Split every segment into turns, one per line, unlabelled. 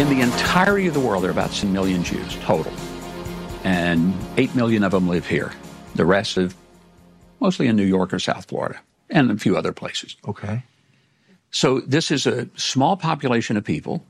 In the entirety of the world, there are about 7 million Jews total. And 8 million of them live here. The rest live mostly in New York or South Florida and a few other places.
Okay.
So this is a small population of people.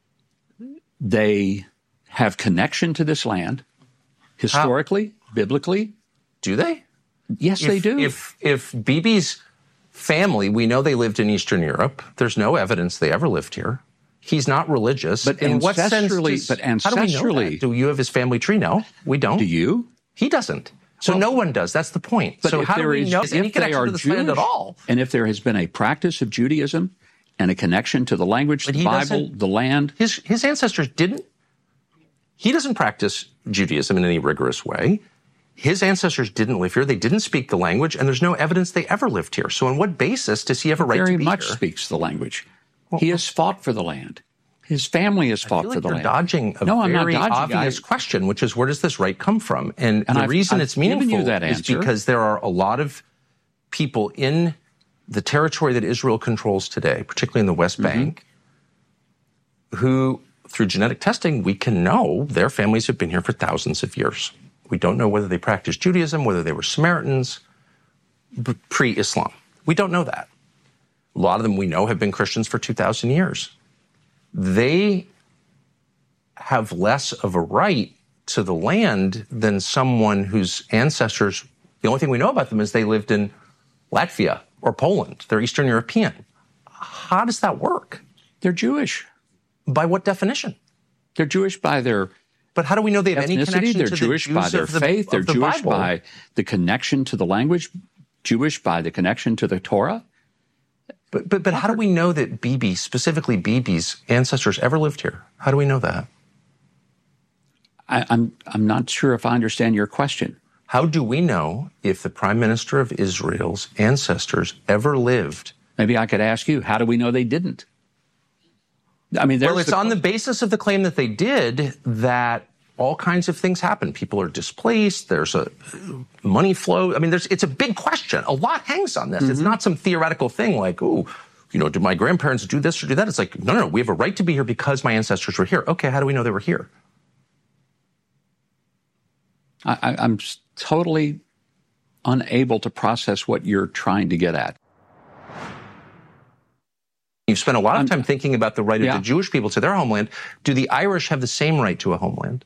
They have connection to this land, historically, biblically.
Do they?
Yes, they do.
If Bibi's family, we know they lived in Eastern Europe. There's no evidence they ever lived here. He's not religious.
But
in what sense?
How do we know that?
Do you have his family tree? No, we don't.
Do you?
He doesn't. So no one does. That's the point.
But
so how do we know any connection to this land at all?
And if there has been a practice of Judaism and a connection to the language, the Bible, the land.
His ancestors didn't. He doesn't practice Judaism in any rigorous way. His ancestors didn't live here. They didn't speak the language, and there's no evidence they ever lived here. So on what basis does he have a right to be here?
Very much speaks the languge. Well, he has fought for the land. His family has fought for the land.
You're dodging a very obvious question, which is, where does this right come from? And the reason it's meaningful is because there are a lot of people in the territory that Israel controls today, particularly in the West Bank, who, through genetic testing, we can know their families have been here for thousands of years. We don't know whether they practiced Judaism, whether they were Samaritans, pre-Islam. We don't know that. A lot of them we know have been Christians for 2,000 years. They have less of a right to the land than someone whose ancestors, the only thing we know about them is they lived in Latvia or Poland. They're Eastern European. How does that work?
They're Jewish.
By what definition?
They're Jewish by their
But how do we know they have any connection
They're
to
Jewish
the
by
Jews
their
of the,
faith. They're
of the
Jewish
Bible?
By the connection to the language. Jewish by the connection to the Torah.
But how do we know that Bibi, specifically Bibi's ancestors, ever lived here? How do we know that?
I'm not sure if I understand your question.
How do we know if the Prime Minister of Israel's ancestors ever lived?
Maybe I could ask you, how do we know they didn't? I mean,
well, it's on the basis of the claim that they did that all kinds of things happen. People are displaced. There's a money flow. I mean, it's a big question. A lot hangs on this. It's not some theoretical thing like, oh, did my grandparents do this or do that? It's like, no, we have a right to be here because my ancestors were here. Okay, how do we know they were here?
I'm totally unable to process what you're trying to get at.
You've spent a lot of time thinking about the right of the Jewish people to their homeland. Do the Irish have the same right to a homeland?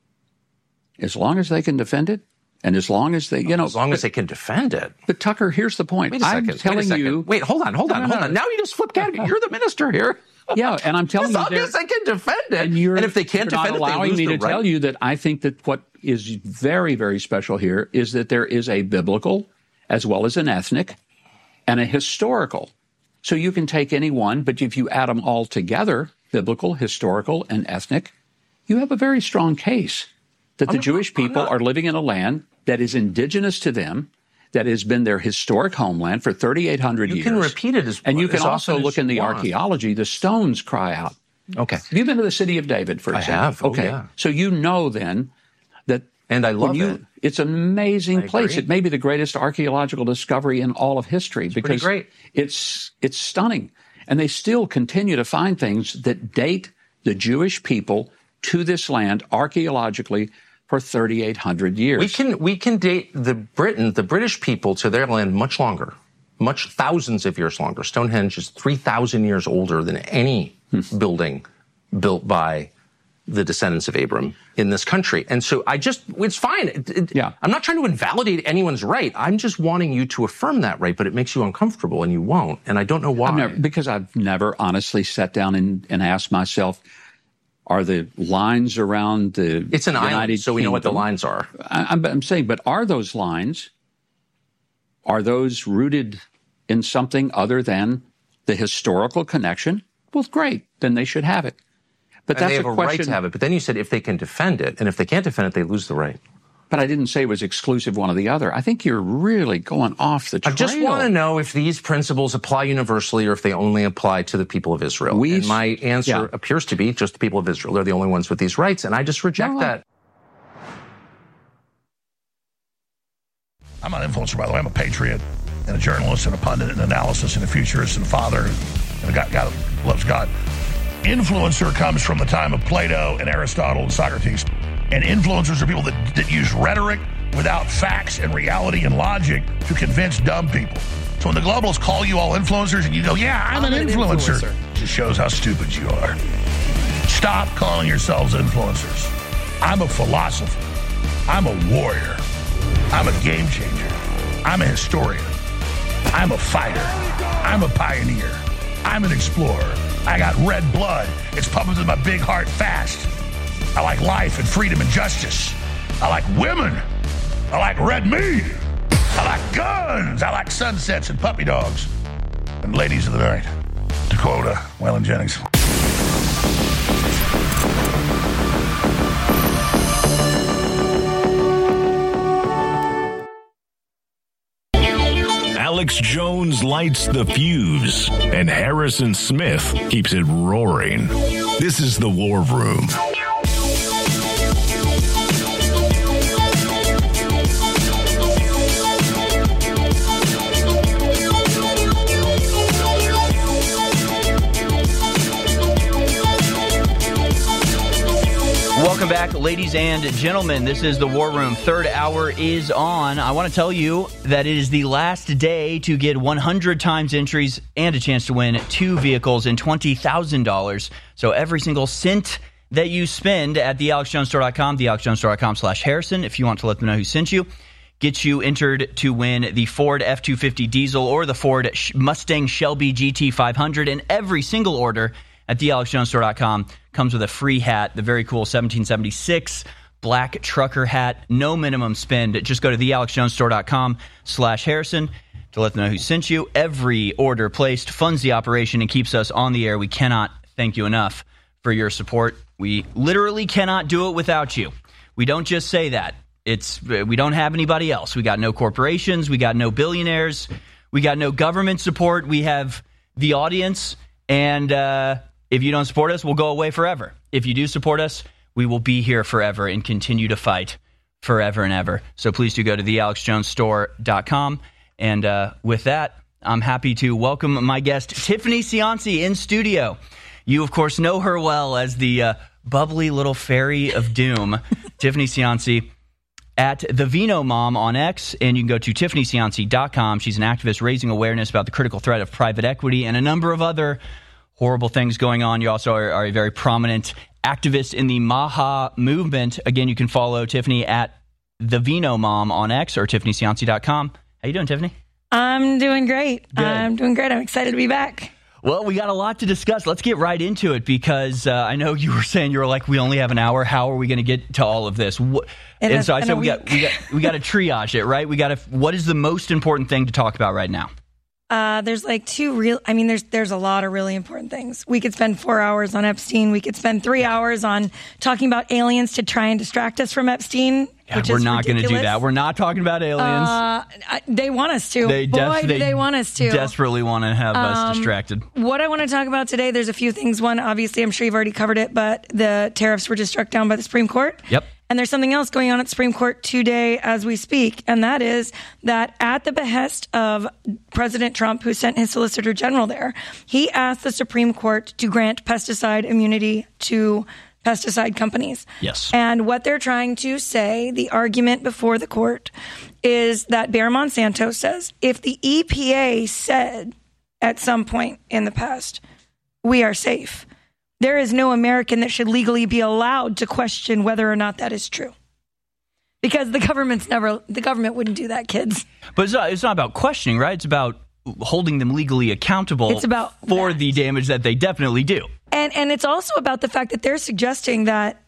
As long as they can defend it, and as long as they,
as long as they can defend it.
But Tucker, here's the point.
Wait a second.
I'm telling you.
Wait, hold on. Now you just flipped out. You're the minister here.
Yeah, and I'm telling you.
As long as they can defend it. And if they can't defend it, they lose the right.
Allowing me to tell you that I think that what is very, very special here is that there is a biblical as well as an ethnic and a historical. So you can take any one, but if you add them all together, biblical, historical, and ethnic, you have a very strong case that the Jewish people are living in a land that is indigenous to them, that has been their historic homeland for 3,800 years.
You can repeat it as
and you can
as
also look in the archaeology. The stones cry out.
Okay.
Have you been to the city of David, for example?
I have.
Okay.
Yeah.
So you know then that.
And I love it.
It's an amazing place. It may be the greatest archaeological discovery in all of history because it's stunning. And they still continue to find things that date the Jewish people to this land archaeologically for 3,800 years.
We can date the British people to their land much longer, thousands of years longer. Stonehenge is 3,000 years older than any building built by the descendants of Abram in this country. And so it's fine. I'm not trying to invalidate anyone's right. I'm just wanting you to affirm that right, but it makes you uncomfortable and you won't. And I don't know why.
Because I've never honestly sat down and asked myself, are the lines around the
It's an
United
island, so we know what the lines are.
I'm saying, but are those lines, are those rooted in something other than the historical connection? Well, great. Then they should have it. But that's
they have a right to have it. But then you said if they can defend it, and if they can't defend it, they lose the right.
But I didn't say it was exclusive one or the other. I think you're really going off the trail.
I just want to know if these principles apply universally or if they only apply to the people of Israel. And my answer appears to be just the people of Israel. They're the only ones with these rights, and I just reject that.
I'm not an influencer, by the way. I'm a patriot and a journalist and a pundit and analysis and a futurist and a father and a guy who loves God. influencer comes from the time of Plato and Aristotle and Socrates. And influencers are people that use rhetoric without facts and reality and logic to convince dumb people. So when the globalists call you all influencers and you go, yeah, I'm an influencer, it just shows how stupid you are. Stop calling yourselves influencers. I'm a philosopher. I'm a warrior. I'm a game changer. I'm a historian. I'm a fighter. I'm a pioneer. I'm an explorer. I got red blood. It's pumping in my big heart fast. I like life and freedom and justice. I like women. I like red meat. I like guns. I like sunsets and puppy dogs. And ladies of the night. To quote Waylon Jennings.
Alex Jones lights the fuse, and Harrison Smith keeps it roaring. This is The War Room.
Welcome back, ladies and gentlemen. This is the War Room. Third hour is on. I want to tell you that it is the last day to get 100 times entries and a chance to win 2 vehicles and $20,000. So every single cent that you spend at thealexjonesstore.com, thealexjonesstore.com/Harrison, if you want to let them know who sent you, gets you entered to win the Ford F-250 diesel or the Ford Mustang Shelby GT500. And every single order at thealexjonesstore.com comes with a free hat, the very cool 1776 black trucker hat. No minimum spend. Just go to thealexjonesstore.com/Harrison to let them know who sent you. Every order placed funds the operation and keeps us on the air. We cannot thank you enough for your support. We literally cannot do it without you. We don't just say that. We don't have anybody else. We got no corporations. We got no billionaires. We got no government support. We have the audience. And if you don't support us, we'll go away forever. If you do support us, we will be here forever and continue to fight forever and ever. So please do go to thealexjonesstore.com. And with that, I'm happy to welcome my guest, Tiffany Cianci, in studio. You, of course, know her well as the bubbly little fairy of doom. Tiffany Cianci at the Vino Mom on X, and you can go to tiffanycianci.com. She's an activist raising awareness about the critical threat of private equity and a number of other horrible things going on. You also are a very prominent activist in the Maha movement. Again, you can follow Tiffany at the Vino Mom on X or tiffanycianci.com. How you doing, Tiffany?
I'm doing great.
Good.
I'm doing great. I'm excited to be back.
Well, we got a lot to discuss. Let's get right into it because I know you were saying you were like, we only have an hour. How are we going to get to all of this? And so I said we got to triage it, right? What is the most important thing to talk about right now?
There's like there's a lot of really important things. We could spend 4 hours on Epstein. We could spend 3 hours on talking about aliens to try and distract us from Epstein.
Yeah, we're not going to do that. We're not talking about aliens.
They want us to. They want us to.
Desperately want to have us distracted.
What I want to talk about today, there's a few things. One, obviously, I'm sure you've already covered it, but the tariffs were just struck down by the Supreme Court.
Yep.
And there's something else going on at the Supreme Court today as we speak, and that is that at the behest of President Trump, who sent his Solicitor General there, he asked the Supreme Court to grant pesticide immunity to pesticide companies.
Yes.
And what they're trying to say, the argument before the court, is that Bayer Monsanto says, if the EPA said at some point in the past, we are safe, there is no American that should legally be allowed to question whether or not that is true. Because the government wouldn't do that, kids.
But it's not about questioning, right? It's about holding them legally accountable for the damage that they definitely do.
And it's also about the fact that they're suggesting that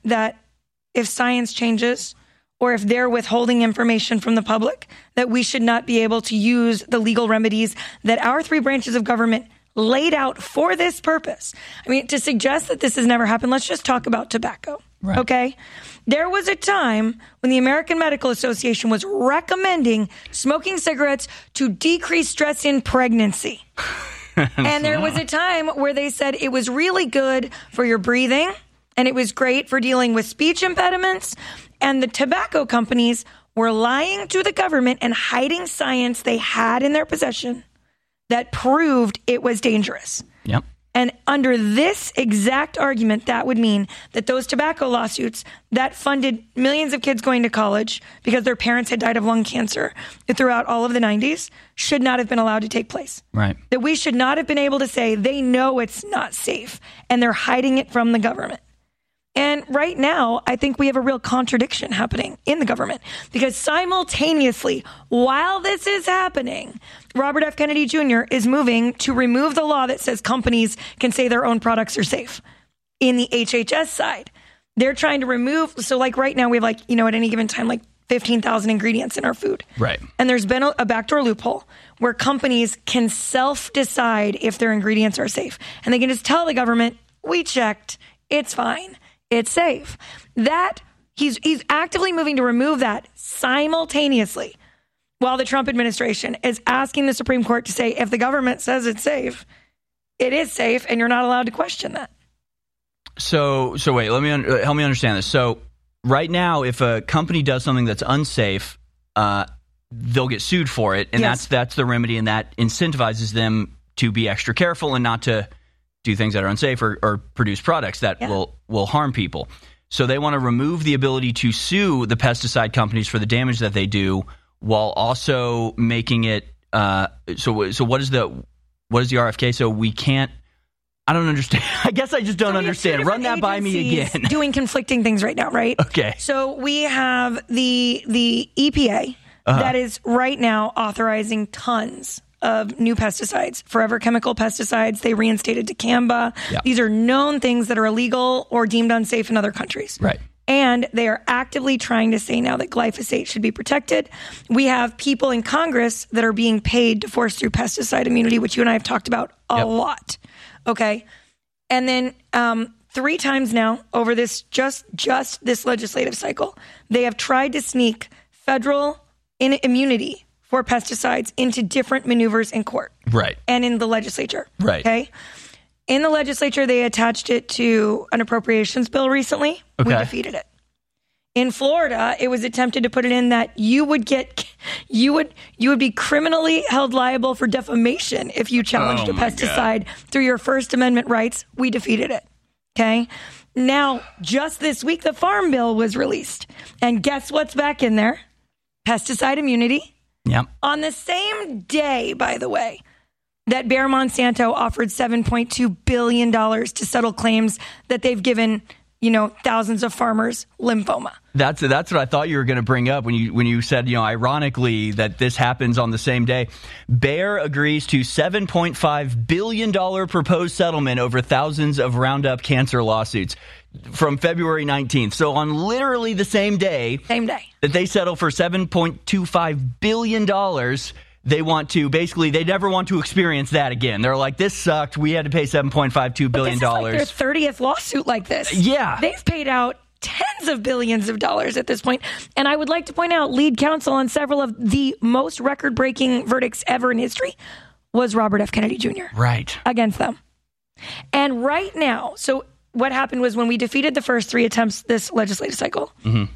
if science changes or if they're withholding information from the public, that we should not be able to use the legal remedies that our 3 branches of government laid out for this purpose. I mean, to suggest that this has never happened, let's just talk about tobacco. Right. Okay? There was a time when the American Medical Association was recommending smoking cigarettes to decrease stress in pregnancy. And there was a time where they said it was really good for your breathing and it was great for dealing with speech impediments. And the tobacco companies were lying to the government and hiding science they had in their possession that proved it was dangerous.
Yep.
And under this exact argument, that would mean that those tobacco lawsuits that funded millions of kids going to college because their parents had died of lung cancer throughout all of the 90s should not have been allowed to take place.
Right.
That we should not have been able to say they know it's not safe and they're hiding it from the government. And right now, I think we have a real contradiction happening in the government because simultaneously, while this is happening, Robert F. Kennedy Jr. is moving to remove the law that says companies can say their own products are safe. In the HHS side, they're trying to remove. So like right now, we have at any given time, 15,000 ingredients in our food.
Right.
And there's been a backdoor loophole where companies can self-decide if their ingredients are safe. And they can just tell the government, we checked, it's fine. It's safe. That he's actively moving to remove that simultaneously while the Trump administration is asking the Supreme Court to say, if the government says it's safe, it is safe, and you're not allowed to question that.
So wait, help me understand this. So right now, if a company does something that's unsafe, they'll get sued for it, and
yes.
that's the remedy, and that incentivizes them to be extra careful and not to do things that are unsafe or produce products that will harm people. So they want to remove the ability to sue the pesticide companies for the damage that they do, while also making it so what is the RFK? So we can't. I don't understand. I guess I just don't understand. Run that by me again.
Doing conflicting things right now, right?
Okay.
So we have the EPA that is right now authorizing tons of new pesticides, forever chemical pesticides. They reinstated dicamba.
Yeah.
These are known things that are illegal or deemed unsafe in other countries.
Right.
And they are actively trying to say now that glyphosate should be protected. We have people in Congress that are being paid to force through pesticide immunity, which you and I have talked about a lot. Okay. And then 3 times now over this just this legislative cycle, they have tried to sneak federal immunity for pesticides into different maneuvers in court.
Right.
And in the legislature.
Right.
Okay. In the legislature, they attached it to an appropriations bill recently.
Okay.
We defeated it. In Florida, it was attempted to put it in that you would be criminally held liable for defamation if you challenged a pesticide through your First Amendment rights. We defeated it. Okay. Now, just this week, the Farm Bill was released. And guess what's back in there? Pesticide immunity.
Yep.
On the same day, by the way, that Bayer Monsanto offered $7.2 billion to settle claims that they've given, thousands of farmers lymphoma.
That's what I thought you were going to bring up when you said, ironically, that this happens on the same day. Bayer agrees to $7.5 billion proposed settlement over thousands of Roundup cancer lawsuits from February 19th. So on literally the same day that they settle for $7.25 billion, they want to they never want to experience that again. They're like, this sucked. We had to pay $7.52 billion.
This is like their 30th lawsuit like this.
Yeah.
They've paid out tens of billions of dollars at this point. And I would like to point out, lead counsel on several of the most record-breaking verdicts ever in history was Robert F. Kennedy Jr.
Right.
Against them. And right now, so what happened was when we defeated the first 3 attempts this legislative cycle,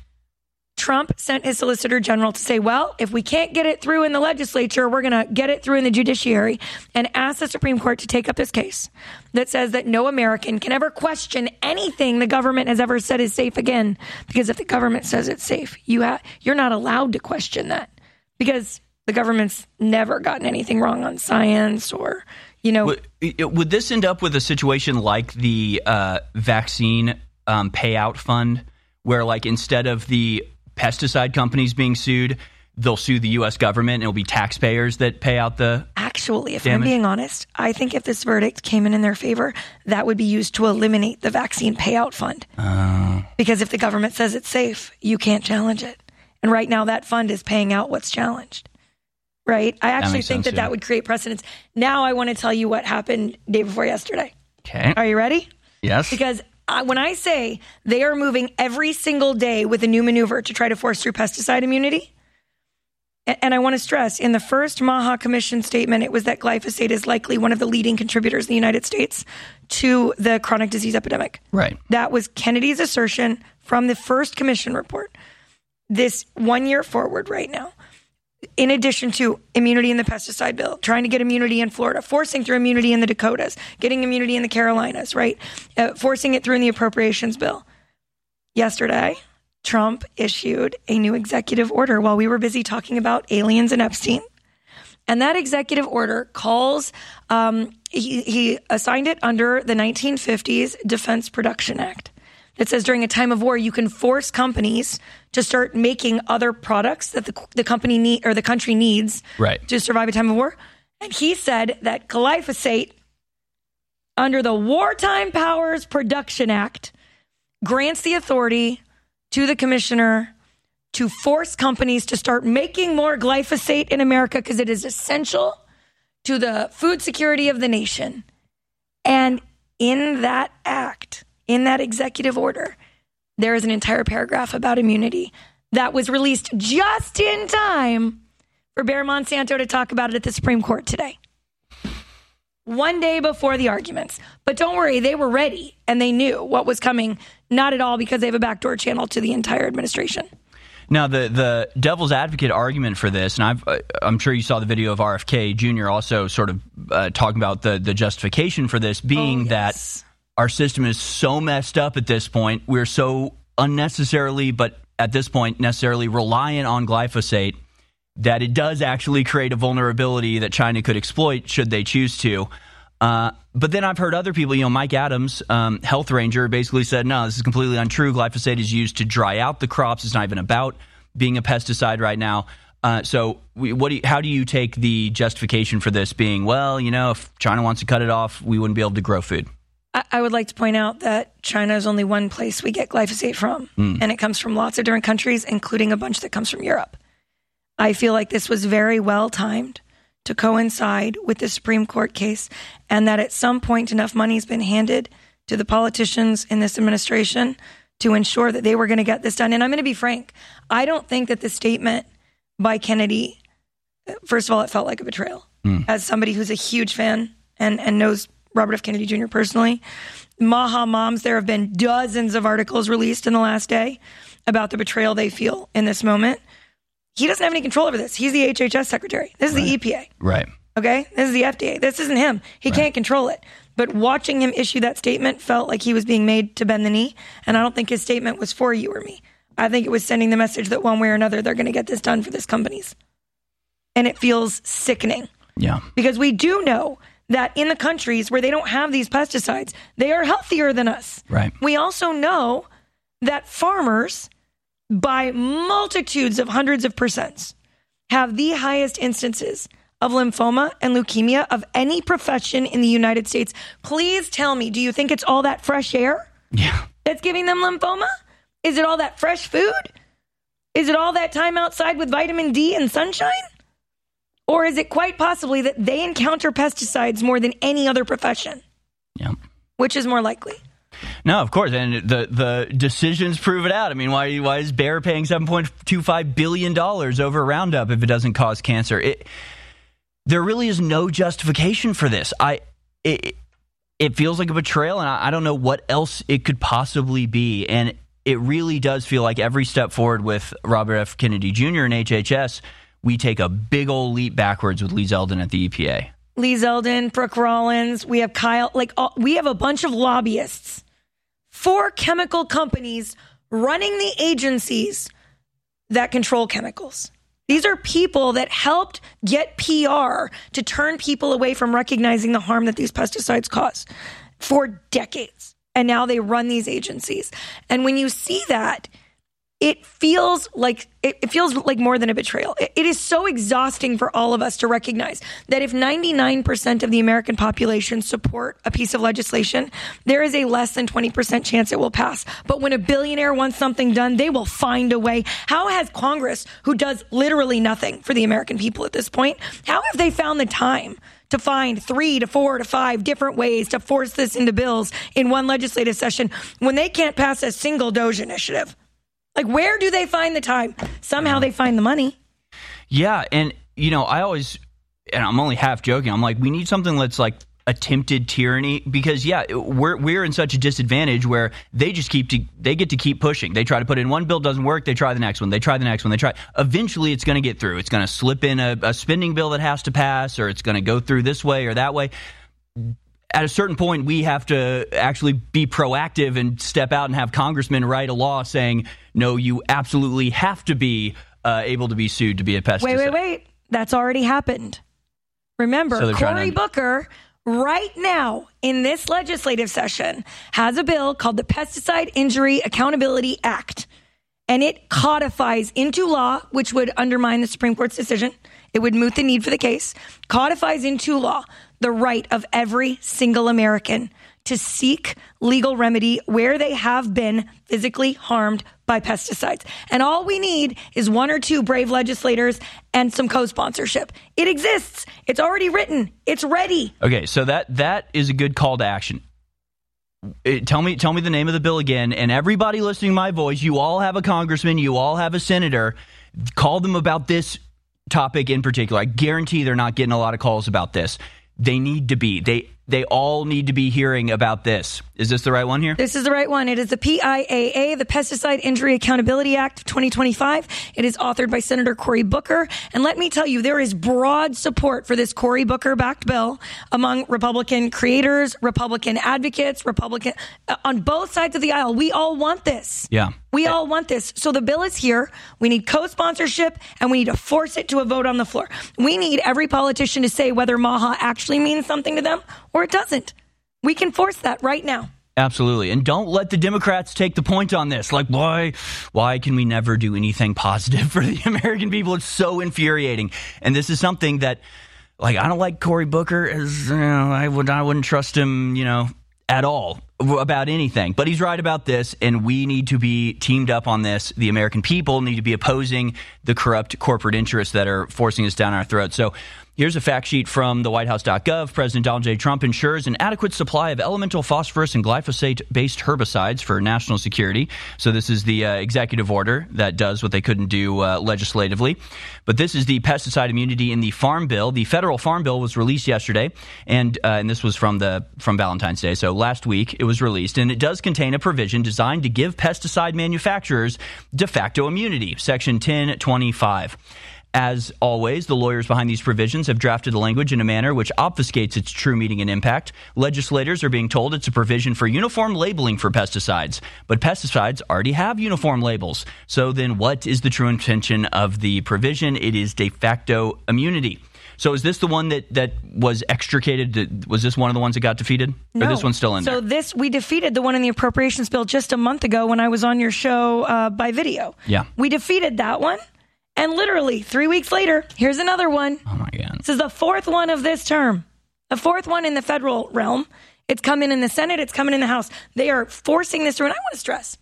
Trump sent his Solicitor General to say, well, if we can't get it through in the legislature, we're going to get it through in the judiciary, and ask the Supreme Court to take up this case that says that no American can ever question anything the government has ever said is safe again. Because if the government says it's safe, you're not allowed to question that, because the government's never gotten anything wrong on science or,
Would this end up with a situation like the vaccine payout fund, where instead of the pesticide companies being sued, they'll sue the U.S. government and it'll be taxpayers that pay out the
Actually, if
damage?
I'm being honest, I think if this verdict came in their favor, that would be used to eliminate the vaccine payout fund. Because if the government says it's safe, you can't challenge it. And right now that fund is paying out what's challenged. Right? I actually think that would create precedence. Now I want to tell you what happened day before yesterday.
Okay.
Are you ready?
Yes.
Because when I say they are moving every single day with a new maneuver to try to force through pesticide immunity, and I want to stress, in the first Maha Commission statement, it was that glyphosate is likely one of the leading contributors in the United States to the chronic disease epidemic.
Right.
That was Kennedy's assertion from the first commission report. This 1 year forward right now, in addition to immunity in the pesticide bill, trying to get immunity in Florida, forcing through immunity in the Dakotas, getting immunity in the Carolinas, right? Forcing it through in the appropriations bill. Yesterday, Trump issued a new executive order while we were busy talking about aliens and Epstein. And that executive order calls, he assigned it under the 1950s Defense Production Act. That says during a time of war, you can force companies to start making other products that the company need or the country needs to survive a time of war. And he said that glyphosate, under the Wartime Powers Production Act, grants the authority to the commissioner to force companies to start making more glyphosate in America because it is essential to the food security of the nation. And in that act, in that executive order, there is an entire paragraph about immunity that was released just in time for Bayer Monsanto to talk about it at the Supreme Court today. One day before the arguments. But don't worry, they were ready and they knew what was coming. Not at all because they have a backdoor channel to the entire administration.
Now, the devil's advocate argument for this, and I'm sure you saw the video of RFK Jr. also sort of talking about the justification for this being that our system is so messed up at this point. We're so unnecessarily, but at this point, necessarily reliant on glyphosate that it does actually create a vulnerability that China could exploit should they choose to. But then I've heard other people, Mike Adams, health ranger, basically said, no, this is completely untrue. Glyphosate is used to dry out the crops. It's not even about being a pesticide right now. So how do you take the justification for this being, well, if China wants to cut it off, we wouldn't be able to grow food?
I would like to point out that China is only one place we get glyphosate from, and it comes from lots of different countries, including a bunch that comes from Europe. I feel like this was very well timed to coincide with the Supreme Court case, and that at some point enough money has been handed to the politicians in this administration to ensure that they were going to get this done. And I'm going to be frank, I don't think that the statement by Kennedy, first of all, it felt like a betrayal. As somebody who's a huge fan and knows Robert F. Kennedy Jr. personally, Maha Moms, there have been dozens of articles released in the last day about the betrayal they feel in this moment. He doesn't have any control over this. He's the HHS secretary. This is the EPA.
Right.
Okay? This is the FDA. This isn't him. He can't control it. But watching him issue that statement felt like he was being made to bend the knee. And I don't think his statement was for you or me. I think it was sending the message that one way or another, they're going to get this done for these companies. And it feels sickening.
Yeah.
Because we do know that in the countries where they don't have these pesticides, they are healthier than us.
Right.
We also know that farmers, by multitudes of hundreds of percents, have the highest instances of lymphoma and leukemia of any profession in the United States. Please tell me, do you think it's all that fresh air that's giving them lymphoma? Is it all that fresh food? Is it all that time outside with vitamin D and sunshine? Or is it quite possibly that they encounter pesticides more than any other profession?
Yeah.
Which is more likely?
No, of course, and the decisions prove it out. I mean, why is Bayer paying $7.25 billion over Roundup if it doesn't cause cancer? There really is no justification for this. It feels like a betrayal, and I don't know what else it could possibly be. And it really does feel like every step forward with Robert F. Kennedy Jr. and HHS, we take a big old leap backwards with Lee Zeldin at the EPA.
Lee Zeldin, Brooke Rollins, we have Kyle, we have a bunch of lobbyists for chemical companies running the agencies that control chemicals. These are people that helped get PR to turn people away from recognizing the harm that these pesticides cause for decades. And now they run these agencies. And when you see that, it feels like more than a betrayal. It is so exhausting for all of us to recognize that if 99% of the American population support a piece of legislation, there is a less than 20% chance it will pass. But when a billionaire wants something done, they will find a way. How has Congress, who does literally nothing for the American people at this point, how have they found the time to find 3 to 4 to 5 different ways to force this into bills in one legislative session when they can't pass a single DOGE initiative? Like, where do they find the time? Somehow they find the money.
Yeah, and, I always, and I'm only half joking, I'm like, we need something that's like attempted tyranny, because we're in such a disadvantage where they get to keep pushing. They try to put in one bill, doesn't work, they try the next one, eventually it's going to get through. It's going to slip in a spending bill that has to pass, or it's going to go through this way or that way. At a certain point, we have to actually be proactive and step out and have congressmen write a law saying, no, you absolutely have to be able to be sued to be a pesticide.
Wait. That's already happened. Remember, Cory Booker, right now in this legislative session, has a bill called the Pesticide Injury Accountability Act. And it codifies into law, which would undermine the Supreme Court's decision. It would moot the need for the case. Codifies into law the right of every single American to seek legal remedy where they have been physically harmed by pesticides. And all we need is one or two brave legislators and some co-sponsorship. It exists. It's already written. It's ready.
Okay, so that is a good call to action. Tell me the name of the bill again. And everybody listening to my voice, you all have a congressman, you all have a senator. Call them about this topic in particular. I guarantee they're not getting a lot of calls about this. They need to be. They all need to be hearing about this. Is this the right one here?
This is the right one. It is the PIAA, the Pesticide Injury Accountability Act of 2025. It is authored by Senator Cory Booker. And let me tell you, there is broad support for this Cory Booker-backed bill among Republican creators, Republican advocates, on both sides of the aisle. We all want this.
Yeah.
We all want this. So the bill is here. We need co-sponsorship, and we need to force it to a vote on the floor. We need every politician to say whether MAHA actually means something to them or it doesn't. We can force that right now.
Absolutely. And don't let the Democrats take the point on this. Like, why can we never do anything positive for the American people? It's so infuriating. And this is something that, like, I don't like Cory Booker. I wouldn't trust him, at all about anything. But he's right about this, and we need to be teamed up on this. The American people need to be opposing the corrupt corporate interests that are forcing us down our throats. So here's a fact sheet from the whitehouse.gov. President Donald J. Trump ensures an adequate supply of elemental phosphorus and glyphosate-based herbicides for national security. So this is the executive order that does what they couldn't do legislatively. But this is the pesticide immunity in the Farm Bill. The federal Farm Bill was released yesterday, and this was from Valentine's Day. So last week it was released, and it does contain a provision designed to give pesticide manufacturers de facto immunity, Section 1025. As always, the lawyers behind these provisions have drafted the language in a manner which obfuscates its true meaning and impact. Legislators are being told it's a provision for uniform labeling for pesticides, but pesticides already have uniform labels. So then what is the true intention of the provision? It is de facto immunity. So is this the one that was extricated? Was this one of the ones that got defeated?
No.
Or this one's still in there?
So we defeated the one in the appropriations bill just a month ago when I was on your show by video.
Yeah.
We defeated that one. And literally 3 weeks later, here's another one.
Oh, my God.
This is the fourth one of this term. The fourth one in the federal realm. It's coming in the Senate. It's coming in the House. They are forcing this through. And I want to stress,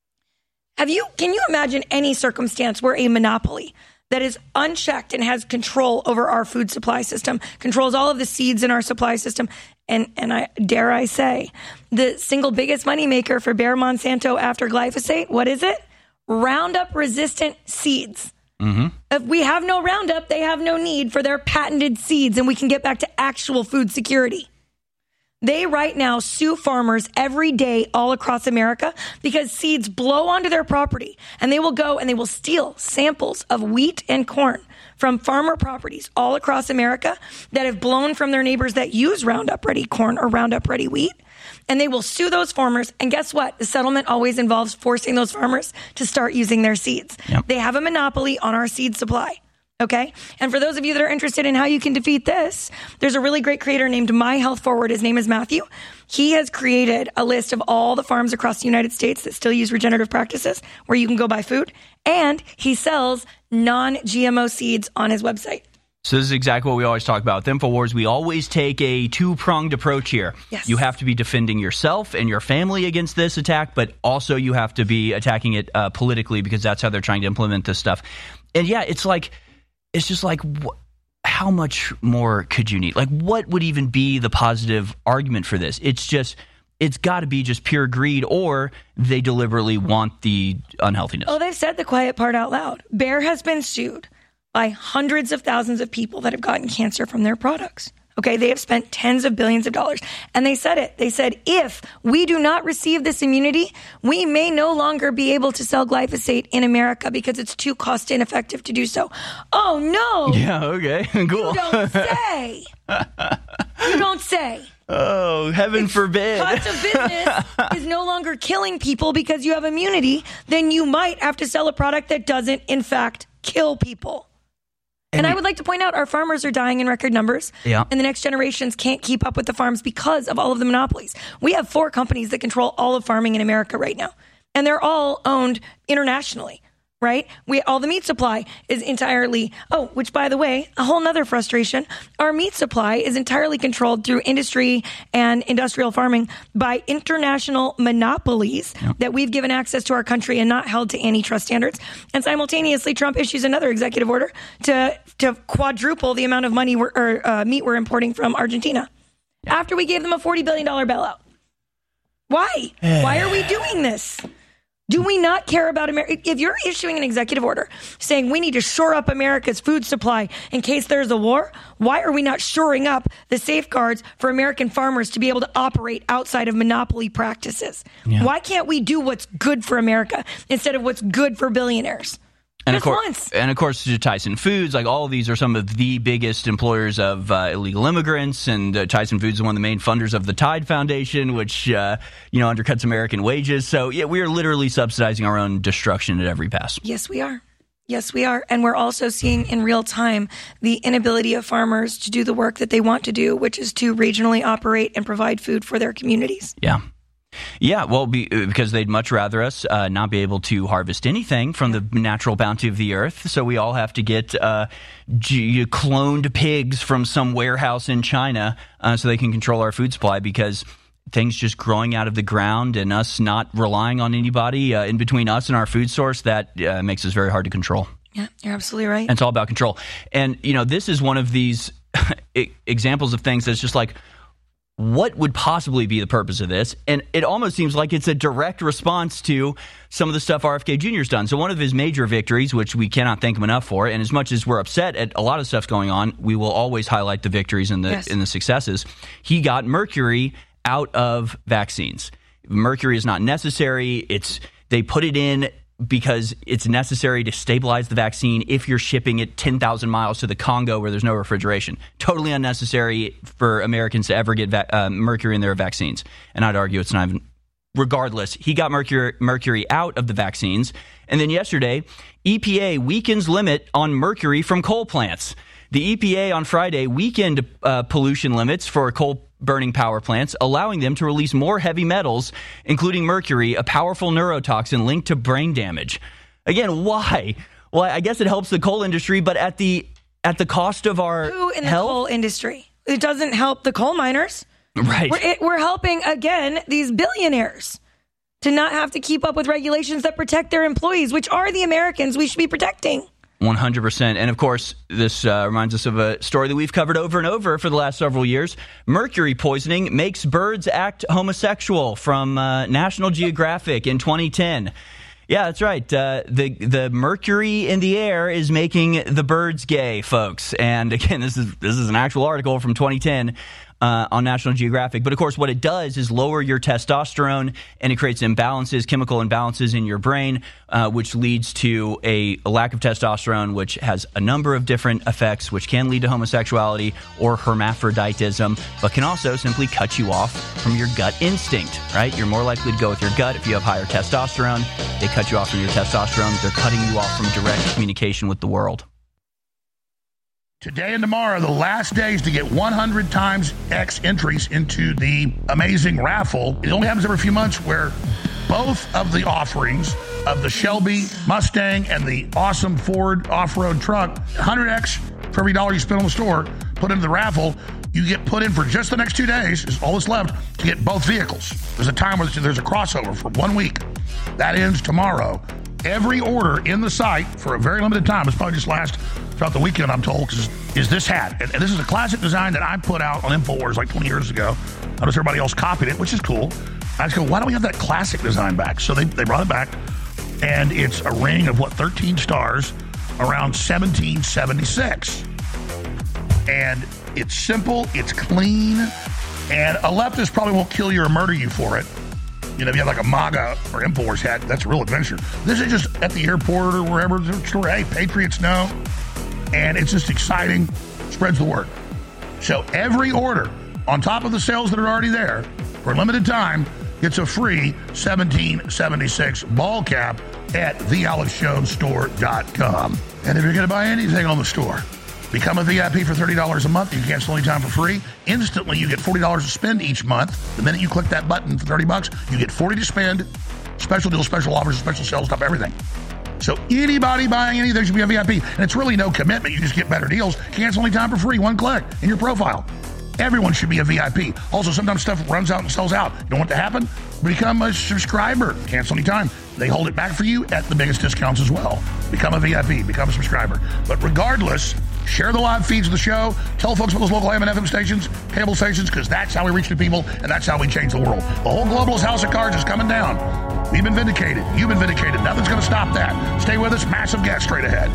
can you imagine any circumstance where a monopoly that is unchecked and has control over our food supply system, controls all of the seeds in our supply system, and I dare I say, the single biggest moneymaker for Bayer Monsanto after glyphosate, what is it? Roundup-resistant seeds.
Mm-hmm.
If we have no Roundup, they have no need for their patented seeds, and we can get back to actual food security. They right now sue farmers every day all across America because seeds blow onto their property, and they will go and they will steal samples of wheat and corn from farmer properties all across America that have blown from their neighbors that use Roundup Ready corn or Roundup Ready wheat. And they will sue those farmers. And guess what? The settlement always involves forcing those farmers to start using their seeds.
Yep.
They have a monopoly on our seed supply. Okay. And for those of you that are interested in how you can defeat this, there's a really great creator named My Health Forward. His name is Matthew. He has created a list of all the farms across the United States that still use regenerative practices where you can go buy food. And he sells non-GMO seeds on his website.
So this is exactly what we always talk about. With InfoWars, we always take a two-pronged approach here.
Yes.
You have to be defending yourself and your family against this attack, but also you have to be attacking it politically because that's how they're trying to implement this stuff. And yeah, it's just like, how much more could you need? Like, what would even be the positive argument for this? It's got to be just pure greed, or they deliberately want the unhealthiness.
Oh, they've said the quiet part out loud. Bayer has been sued by hundreds of thousands of people that have gotten cancer from their products. Okay, they have spent tens of billions of dollars. And they said it. They said, if we do not receive this immunity, we may no longer be able to sell glyphosate in America because it's too cost ineffective to do so. Oh, no.
Yeah, okay, cool.
You don't say. You don't say.
Oh, heaven forbid.
Cost of business is no longer killing people because you have immunity, then you might have to sell a product that doesn't, in fact, kill people. And I would like to point out our farmers are dying in record numbers.
Yeah.
And the next generations can't keep up with the farms because of all of the monopolies. We have 4 companies that control all of farming in America right now. And they're all owned internationally. Right? All the meat supply is entirely, which by the way, a whole nother frustration. Our meat supply is entirely controlled through industry and industrial farming by international monopolies that we've given access to our country and not held to antitrust standards. And simultaneously, Trump issues another executive order to quadruple the amount of money meat we're importing from Argentina after we gave them a $40 billion bailout. Why? Why are we doing this? Do we not care about America? If you're issuing an executive order saying we need to shore up America's food supply in case there's a war, why are we not shoring up the safeguards for American farmers to be able to operate outside of monopoly practices? Yeah. Why can't we do what's good for America instead of what's good for billionaires?
And of course, Tyson Foods, like all of these are some of the biggest employers of illegal immigrants. And Tyson Foods is one of the main funders of the Tide Foundation, which, undercuts American wages. So, yeah, we are literally subsidizing our own destruction at every pass.
Yes, we are. Yes, we are. And we're also seeing in real time the inability of farmers to do the work that they want to do, which is to regionally operate and provide food for their communities.
Yeah. Yeah, well, because they'd much rather us not be able to harvest anything from the natural bounty of the earth. So we all have to get cloned pigs from some warehouse in China so they can control our food supply, because things just growing out of the ground and us not relying on anybody in between us and our food source, that makes us very hard to control.
Yeah, you're absolutely right.
And it's all about control. And, this is one of these examples of things that's just like, what would possibly be the purpose of this? And it almost seems like it's a direct response to some of the stuff RFK Jr.'s done. So one of his major victories, which we cannot thank him enough for, and as much as we're upset at a lot of stuff going on, we will always highlight the victories and the successes. He got mercury out of vaccines. Mercury is not necessary. They put it in because it's necessary to stabilize the vaccine if you're shipping it 10,000 miles to the Congo where there's no refrigeration. Totally unnecessary for Americans to ever get mercury in their vaccines. And I'd argue it's not even. Regardless, he got mercury out of the vaccines. And then yesterday, EPA weakens limit on mercury from coal plants. The EPA on Friday weakened pollution limits for coal-burning power plants, allowing them to release more heavy metals, including mercury, a powerful neurotoxin linked to brain damage. Again, why? Well, I guess it helps the coal industry, but at the cost of our
Who in the
health?
Coal industry? It doesn't help the coal miners.
Right.
We're helping, again, these billionaires to not have to keep up with regulations that protect their employees, which are the Americans we should be protecting.
100%. And of course, this reminds us of a story that we've covered over and over for the last several years. Mercury poisoning makes birds act homosexual, from National Geographic in 2010. Yeah, that's right. The mercury in the air is making the birds gay, folks. And again, this is an actual article from 2010. On National Geographic. But of course, what it does is lower your testosterone, and it creates chemical imbalances in your brain, which leads to a lack of testosterone, which has a number of different effects, which can lead to homosexuality or hermaphroditism, but can also simply cut you off from your gut instinct, right? You're more likely to go with your gut if you have higher testosterone. They cut you off from your testosterone. They're cutting you off from direct communication with the world.
Today and tomorrow are the last days to get 100 times X entries into the amazing raffle. It only happens every few months, where both of the offerings of the Shelby Mustang and the awesome Ford off-road truck, 100X for every dollar you spend on the store, put into the raffle. You get put in for just the next 2 days, is all that's left, to get both vehicles. There's a time where there's a crossover for 1 week. That ends tomorrow. Every order in the site for a very limited time, it's probably just last throughout the weekend, I'm told, is this hat. And this is a classic design that I put out on InfoWars like 20 years ago. Notice everybody else copied it, which is cool. I just go, why don't we have that classic design back? So they brought it back, and it's a ring of 13 stars around 1776. And it's simple, it's clean, and a leftist probably won't kill you or murder you for it. You know, if you have like a MAGA or InfoWars hat, that's a real adventure. This is just at the airport or wherever. Hey, Patriots know. And it's just exciting. Spreads the word. So every order, on top of the sales that are already there, for a limited time, gets a free 1776 ball cap at thealexjonesstore.com. And if you're going to buy anything on the store, become a VIP for $30 a month. You can cancel anytime for free. Instantly, you get $40 to spend each month. The minute you click that button for $30, you get $40 to spend. Special deals, special offers, special sales, top everything. So anybody buying anything should be a VIP. And it's really no commitment. You just get better deals. Cancel anytime for free. One click in your profile. Everyone should be a VIP. Also, sometimes stuff runs out and sells out. You don't want that to happen? Become a subscriber. Cancel anytime. They hold it back for you at the biggest discounts as well. Become a VIP. Become a subscriber. But regardless, share the live feeds of the show. Tell folks about those local AM and FM stations, cable stations, because that's how we reach the people, and that's how we change the world. The whole globalist house of cards is coming down. We've been vindicated. You've been vindicated. Nothing's going to stop that. Stay with us. Massive guest straight ahead.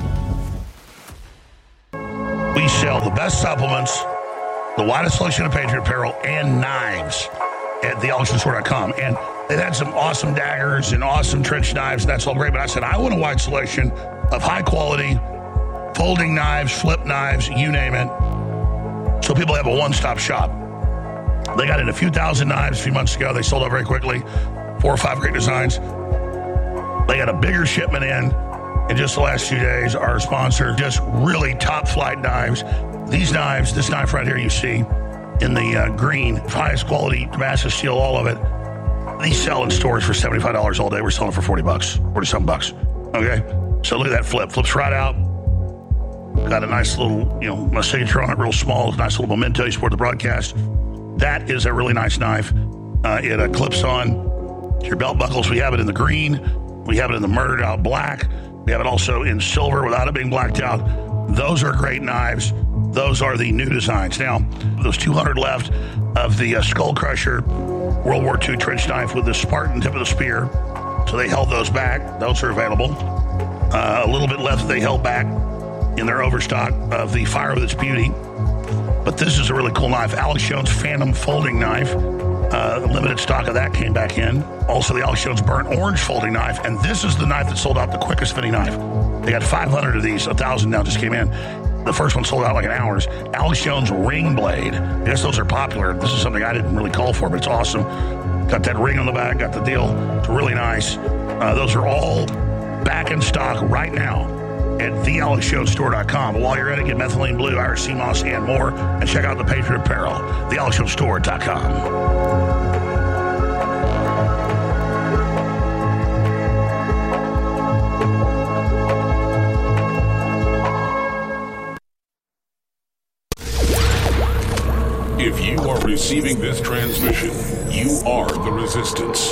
We sell the best supplements, the widest selection of Patriot apparel, and knives at thealexjonesstore.com. And they've had some awesome daggers and awesome trench knives, and that's all great. But I said, I want a wide selection of high quality folding knives, flip knives, you name it. So people have a one-stop shop. They got in a few thousand knives a few months ago. They sold out very quickly. 4 or 5 great designs. They got a bigger shipment in just the last 2 days. Our sponsor, just really top flight knives. These knives, this knife right here you see in the green, highest quality Damascus steel, all of it. These sell in stores for $75 all day. We're selling for $40, $40-something bucks. Okay? So look at that flip. Flips right out. Got a nice little, my signature on it, real small. Nice little memento. You support the broadcast. That is a really nice knife. It clips on your belt buckles. We have it in the green. We have it in the murdered out black. We have it also in silver without it being blacked out. Those are great knives. Those are the new designs. Now, those 200 left of the Skull Crusher World War II trench knife with the Spartan tip of the spear. So they held those back. Those are available. A little bit left they held back in their overstock of the Fire with Its Beauty. But this is a really cool knife. Alex Jones Phantom folding knife. The limited stock of that came back in. Also, the Alex Jones Burnt Orange folding knife. And this is the knife that sold out the quickest fitting knife. They got 500 of these. 1,000 now just came in. The first one sold out like in hours. Alex Jones Ring Blade. I guess those are popular. This is something I didn't really call for, but it's awesome. Got that ring on the back. Got the deal. It's really nice. Those are all back in stock right now at thealexjonesstore.com. But while you're at it, get Methylene Blue, Irish Sea Moss, and more. And check out the Patriot Apparel, thealexjonesstore.com.
If you are receiving this transmission, you are the resistance.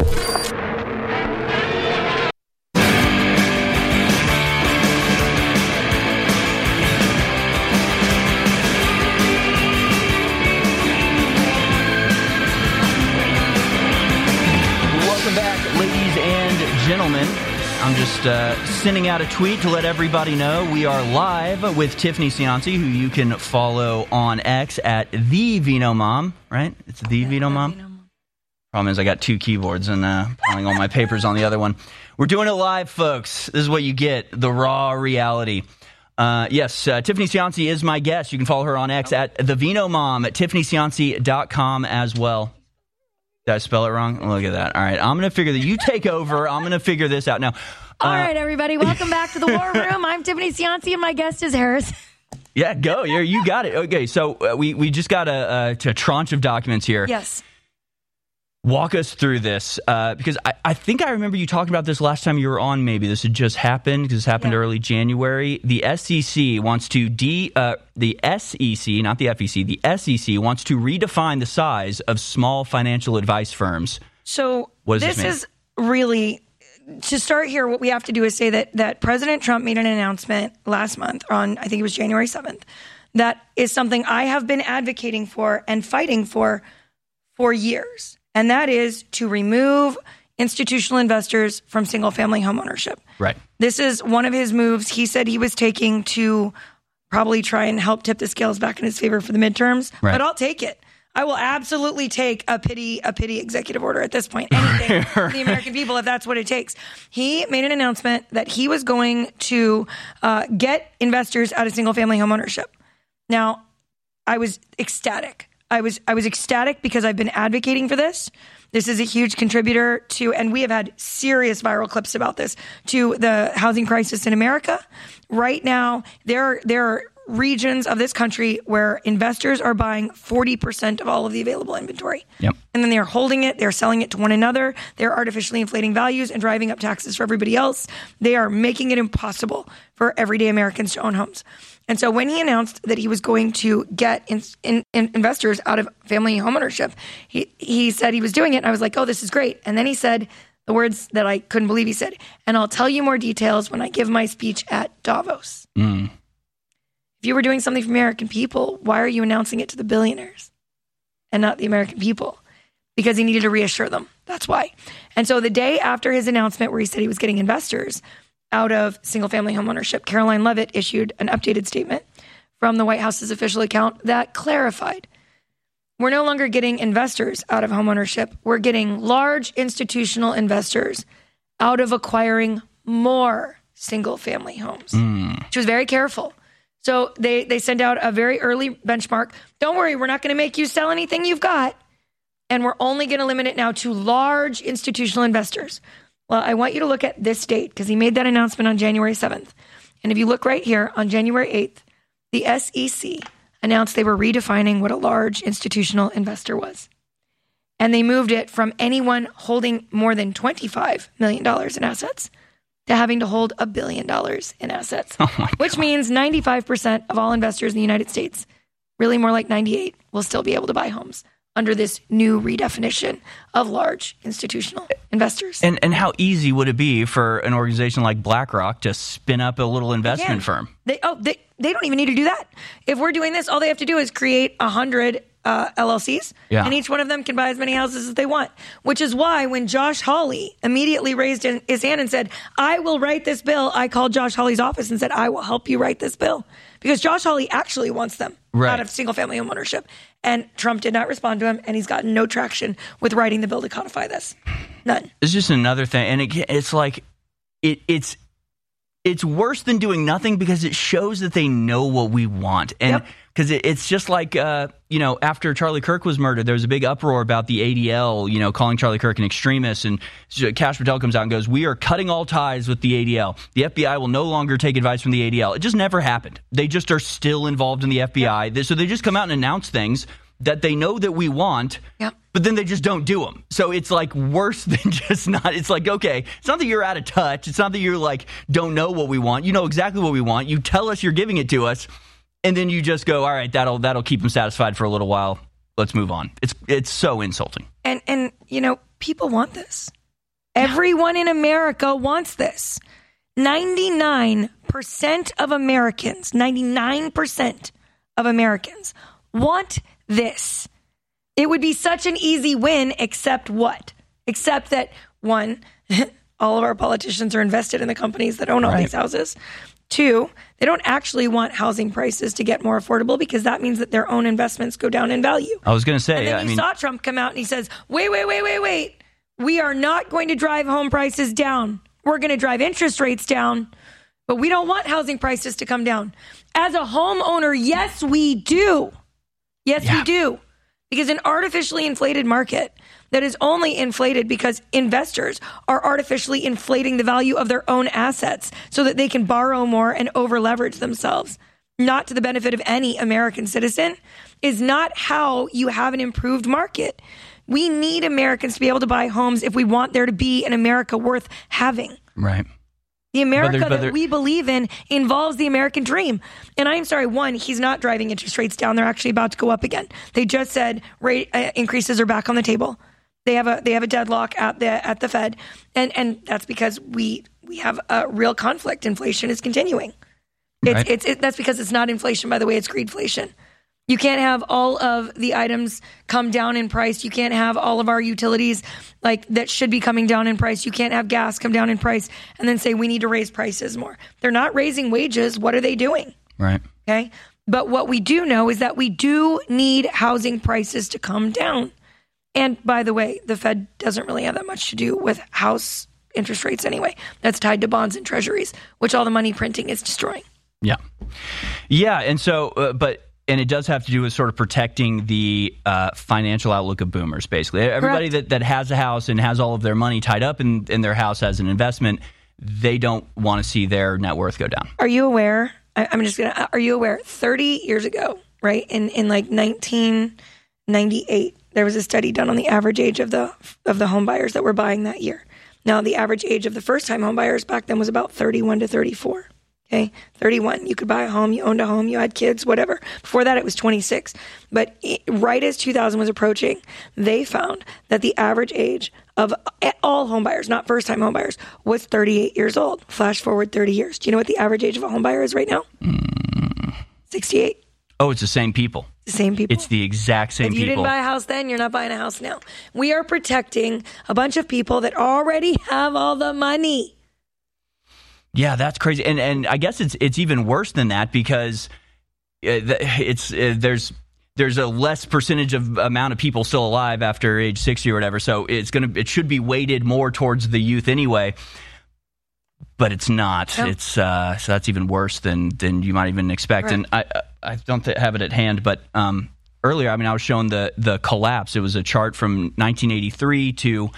Gentlemen, I'm just sending out a tweet to let everybody know we are live with Tiffany Cianci, who you can follow on X at the Vino Mom, right? It's the Vino Mom. Problem is I got 2 keyboards and piling all my papers on the other one. We're doing it live, folks. This is what you get, the raw reality. Yes, Tiffany Cianci is my guest. You can follow her on X at the Vino Mom at TiffanyCianci.com as well. Did I spell it wrong? Look at that. All right. I'm going to figure that. You take over. I'm going to figure this out now.
All right, everybody. Welcome back to the War Room. I'm Tiffany Cianci, and my guest is Harris.
Yeah, go. You got it. Okay, so we just got a tranche of documents here.
Yes.
Walk us through this, because I think I remember you talking about this last time you were on. Maybe this had just happened, because this happened early January. The SEC wants to the SEC, not the FEC, the SEC wants to redefine the size of small financial advice firms.
So this is really, to start here, what we have to do is say that President Trump made an announcement last month on, I think it was January 7th, that is something I have been advocating for and fighting for years. And that is to remove institutional investors from single-family homeownership.
Right.
This is one of his moves he said he was taking to probably try and help tip the scales back in his favor for the midterms. Right. But I'll take it. I will absolutely take a pity executive order at this point. Anything for the American people, if that's what it takes. He made an announcement that he was going to get investors out of single-family home ownership. Now, I was ecstatic. I was ecstatic because I've been advocating for this. This is a huge contributor to, and we have had serious viral clips about this, to the housing crisis in America. Right now, there are regions of this country where investors are buying 40% of all of the available inventory.
Yep.
And then they're holding it, they're selling it to one another, they're artificially inflating values and driving up taxes for everybody else. They are making it impossible for everyday Americans to own homes. And so when he announced that he was going to get investors out of family homeownership, he said he was doing it, and I was like, oh, this is great. And then he said the words that I couldn't believe he said, and I'll tell you more details when I give my speech at Davos. If you were doing something for American people, why are you announcing it to the billionaires and not the American people? Because he needed to reassure them. That's why. And so the day after his announcement where he said he was getting investors out of single-family home ownership, Caroline Leavitt issued an updated statement from the White House's official account that clarified, we're no longer getting investors out of home ownership. We're getting large institutional investors out of acquiring more single-family homes. She was very careful. So they send out a very early benchmark. Don't worry, we're not going to make you sell anything you've got. And we're only going to limit it now to large institutional investors. Well, I want you to look at this date because he made that announcement on January 7th. And if you look right here on January 8th, the SEC announced they were redefining what a large institutional investor was. And they moved it from anyone holding more than $25 million in assets to having to hold $1 billion in assets, which means 95% of all investors in the United States, really more like 98%, will still be able to buy homes under this new redefinition of large institutional investors.
And how easy would it be for an organization like BlackRock to spin up a little investment firm?
They don't even need to do that. If we're doing this, all they have to do is create 100 LLCs, and each one of them can buy as many houses as they want, which is why when Josh Hawley immediately raised his hand and said, I will write this bill, I called Josh Hawley's office and said, I will help you write this bill. Because Josh Hawley actually wants them out of single-family home ownership. And Trump did not respond to him, and he's gotten no traction with writing the bill to codify this. None.
It's just another thing. And it's like, it's worse than doing nothing because it shows that they know what we want. And because it's just like, after Charlie Kirk was murdered, there was a big uproar about the ADL, calling Charlie Kirk an extremist. And Kash Patel comes out and goes, we are cutting all ties with the ADL. The FBI will no longer take advice from the ADL. It just never happened. They just are still involved in the FBI. So they just come out and announce things that they know that we want, but then they just don't do them. So it's like worse than just not. It's like, okay, it's not that you're out of touch. It's not that you're like, don't know what we want. You know exactly what we want. You tell us you're giving it to us. And then you just go, all right, that'll keep them satisfied for a little while. Let's move on. It's so insulting.
And people want this. Everyone in America wants this. 99% of Americans want this. It would be such an easy win, except what? Except that, one, all of our politicians are invested in the companies that own all these houses. Two, they don't actually want housing prices to get more affordable because that means that their own investments go down in value.
I was going to say,
and then saw Trump come out and he says, wait. We are not going to drive home prices down. We're going to drive interest rates down, but we don't want housing prices to come down. As a homeowner, yes, we do. Yes, we do. Because an artificially inflated market that is only inflated because investors are artificially inflating the value of their own assets so that they can borrow more and over-leverage themselves, not to the benefit of any American citizen, is not how you have an improved market. We need Americans to be able to buy homes if we want there to be an America worth having.
Right.
The America that we believe in involves the American dream. And I'm sorry, one, he's not driving interest rates down. They're actually about to go up again. They just said rate increases are back on the table. They have a deadlock at the Fed. And that's because we have a real conflict. Inflation is continuing. That's because it's not inflation, by the way, it's greedflation. You can't have all of the items come down in price. You can't have all of our utilities that should be coming down in price. You can't have gas come down in price and then say we need to raise prices more. They're not raising wages. What are they doing?
Right.
Okay. But what we do know is that we do need housing prices to come down. And by the way, the Fed doesn't really have that much to do with house interest rates anyway. That's tied to bonds and treasuries, which all the money printing is destroying.
Yeah. Yeah. And so, and it does have to do with sort of protecting the financial outlook of boomers, basically. Everybody that has a house and has all of their money tied up in their house as an investment, they don't want to see their net worth go down.
Are you aware? Are you aware 30 years ago, right? In like 1998, there was a study done on the average age of the home buyers that were buying that year. Now, the average age of the first-time home buyers back then was about 31 to 34. Okay, 31. You could buy a home, you owned a home, you had kids, whatever. Before that, it was 26. But right as 2000 was approaching, they found that the average age of all home buyers, not first-time home buyers, was 38 years old. Flash forward 30 years. Do you know what the average age of a home buyer is right now? 68.
Oh, it's the same people.
The same people.
It's the exact same people.
If you didn't buy a house then, you're not buying a house now. We are protecting a bunch of people that already have all the money.
Yeah, that's crazy. And I guess it's even worse than that because there's a less percentage of amount of people still alive after age 60 or whatever. So it should be weighted more towards the youth anyway. But it's not. No. It's so that's even worse than you might even expect. Right. And I don't have it at hand, but earlier, I was shown the collapse. It was a chart from 1983 to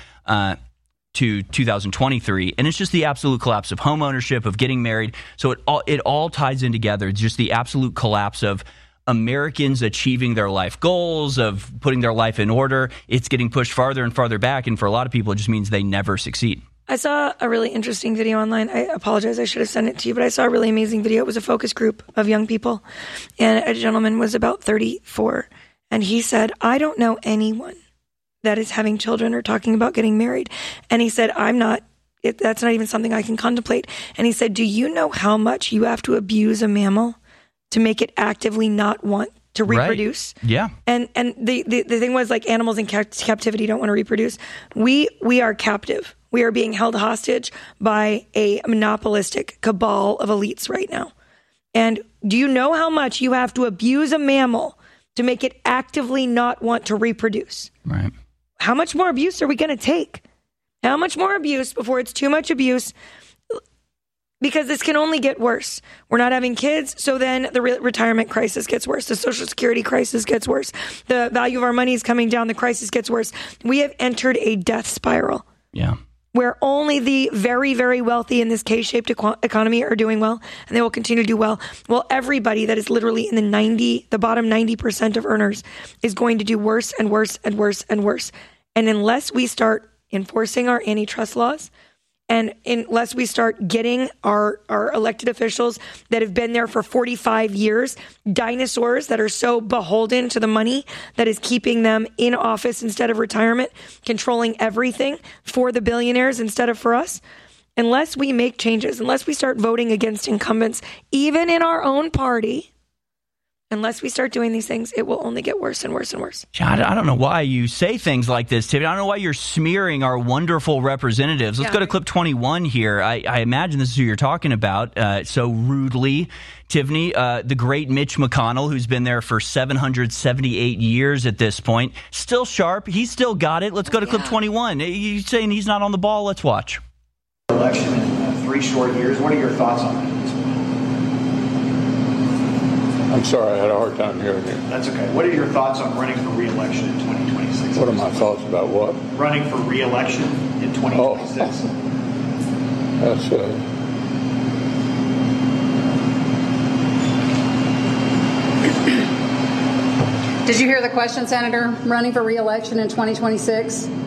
2023, and it's just the absolute collapse of home ownership, of getting married. So it all ties in together. It's just the absolute collapse of Americans achieving their life goals, of putting their life in order. It's getting pushed farther and farther back, and for a lot of people, it just means they never succeed.
I saw a really interesting video online. I apologize, I should have sent it to you, but I saw a really amazing video. It was a focus group of young people, and a gentleman was about 34, and he said, I don't know anyone that is having children or talking about getting married. And he said, that's not even something I can contemplate. And he said, do you know how much you have to abuse a mammal to make it actively not want to reproduce?
Right. Yeah.
And the thing was, like, animals in captivity don't want to reproduce. We are captive. We are being held hostage by a monopolistic cabal of elites right now. And do you know how much you have to abuse a mammal to make it actively not want to reproduce?
Right.
How much more abuse are we going to take? How much more abuse before it's too much abuse? Because this can only get worse. We're not having kids, so then the retirement crisis gets worse. The Social Security crisis gets worse. The value of our money is coming down. The crisis gets worse. We have entered a death spiral.
Yeah.
Where only the very, very wealthy in this K-shaped economy are doing well, and they will continue to do well. Well, everybody that is literally in the bottom 90% of earners is going to do worse and worse and worse and worse. And unless we start enforcing our antitrust laws, and unless we start getting our elected officials that have been there for 45 years, dinosaurs that are so beholden to the money that is keeping them in office instead of retirement, controlling everything for the billionaires instead of for us, unless we make changes, unless we start voting against incumbents, even in our own party, unless we start doing these things, it will only get worse and worse and worse.
John, I don't know why you say things like this, Tiffany. I don't know why you're smearing our wonderful representatives. Let's go to clip 21 here. I imagine this is who you're talking about so rudely. Tiffany, the great Mitch McConnell, who's been there for 778 years at this point, still sharp. He's still got it. Let's go to clip 21. You're saying he's not on the ball? Let's watch.
Election in 3 short years. What are your thoughts on that?
I'm sorry, I had a hard time hearing you.
That's okay. What are your thoughts on running for re-election in 2026?
What are my thoughts about what?
Running for re-election in 2026.
That's
Did you hear the question, Senator? Running for re-election in 2026?
Yes.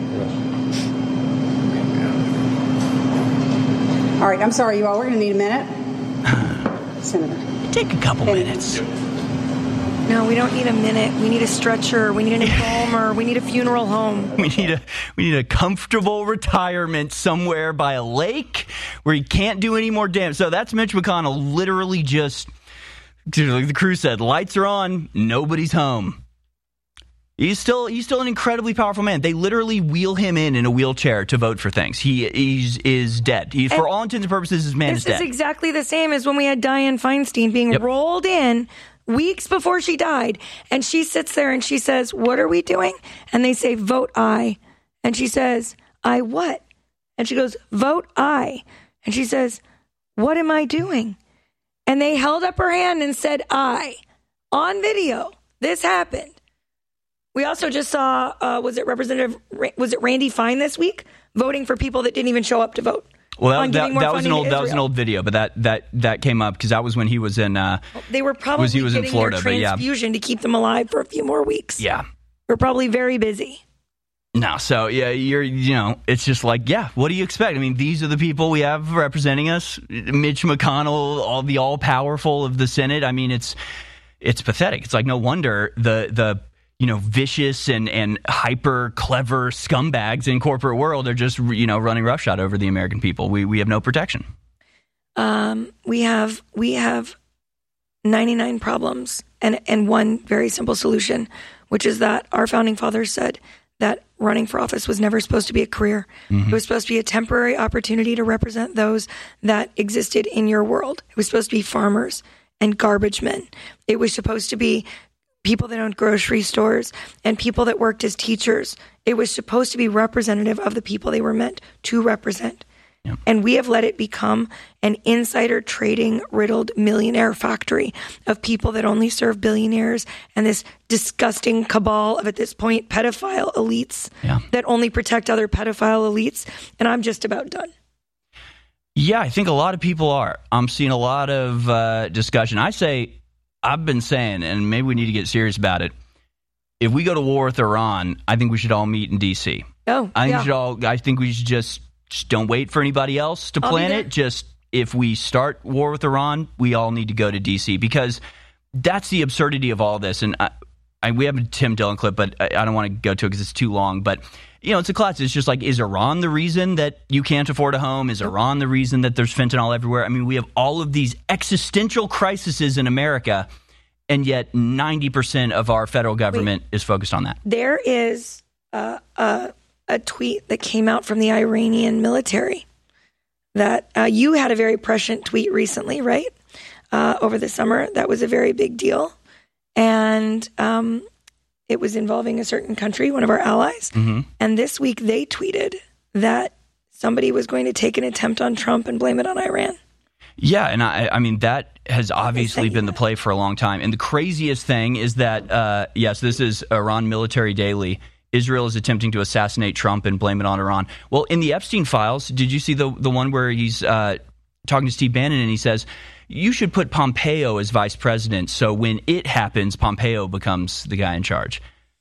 All right, I'm sorry, you all. We're going to need a minute. Senator.
Take a couple minutes.
No, we don't need a minute. We need a stretcher. We need an embalmer. We need a funeral home.
We need a comfortable retirement somewhere by a lake where he can't do any more damage. So that's Mitch McConnell literally just, like the crew said, lights are on, nobody's home. He's still an incredibly powerful man. They literally wheel him in a wheelchair to vote for things. He is dead. For all intents and purposes, his man is dead.
This is exactly the same as when we had Dianne Feinstein being rolled in weeks before she died. And she sits there and she says, what are we doing? And they say, vote aye. And she says, I what? And she goes, vote aye. And she says, what am I doing? And they held up her hand and said, aye. On video. This happened. We also just saw, was it Randy Fine this week voting for people that didn't even show up to vote?
Well, that was an old video, but that came up because that was when he was in.
They were probably
getting in Florida,
their transfusion to keep them alive for a few more weeks.
Yeah,
we're probably very busy.
No, so yeah, it's just like, yeah, what do you expect? I mean, these are the people we have representing us. Mitch McConnell, the all powerful of the Senate. I mean, it's pathetic. It's like no wonder the vicious and hyper clever scumbags in corporate world are just, running roughshod over the American people. We have no protection.
We have 99 problems and one very simple solution, which is that our founding fathers said that running for office was never supposed to be a career. Mm-hmm. It was supposed to be a temporary opportunity to represent those that existed in your world. It was supposed to be farmers and garbage men. It was supposed to be people that owned grocery stores and people that worked as teachers. It was supposed to be representative of the people they were meant to represent. Yep. And we have let it become an insider trading riddled millionaire factory of people that only serve billionaires and this disgusting cabal of, at this point, pedophile elites that only protect other pedophile elites. And I'm just about done.
Yeah, I think a lot of people are. I'm seeing a lot of discussion. I've been saying, and maybe we need to get serious about it, if we go to war with Iran, I think we should all meet in D.C. I think we should just don't wait for anybody else to plan it. Just if we start war with Iran, we all need to go to D.C. because that's the absurdity of all this. And we have a Tim Dillon clip, but I don't want to go to it because it's too long. But, it's a class. It's just like, is Iran the reason that you can't afford a home? Is Iran the reason that there's fentanyl everywhere? I mean, we have all of these existential crises in America, and yet 90% of our federal government is focused on that.
There is a tweet that came out from the Iranian military that you had a very prescient tweet recently, right? Over the summer. That was a very big deal. And it was involving a certain country, one of our allies. Mm-hmm. And this week they tweeted that somebody was going to take an attempt on Trump and blame it on Iran.
Yeah, and I mean, that has obviously been the play for a long time. And the craziest thing is that, yes, this is Iran Military Daily. Israel is attempting to assassinate Trump and blame it on Iran. Well, in the Epstein files, did you see the one where he's talking to Steve Bannon and he says, you should put Pompeo as vice president, so when it happens, Pompeo becomes the guy in charge.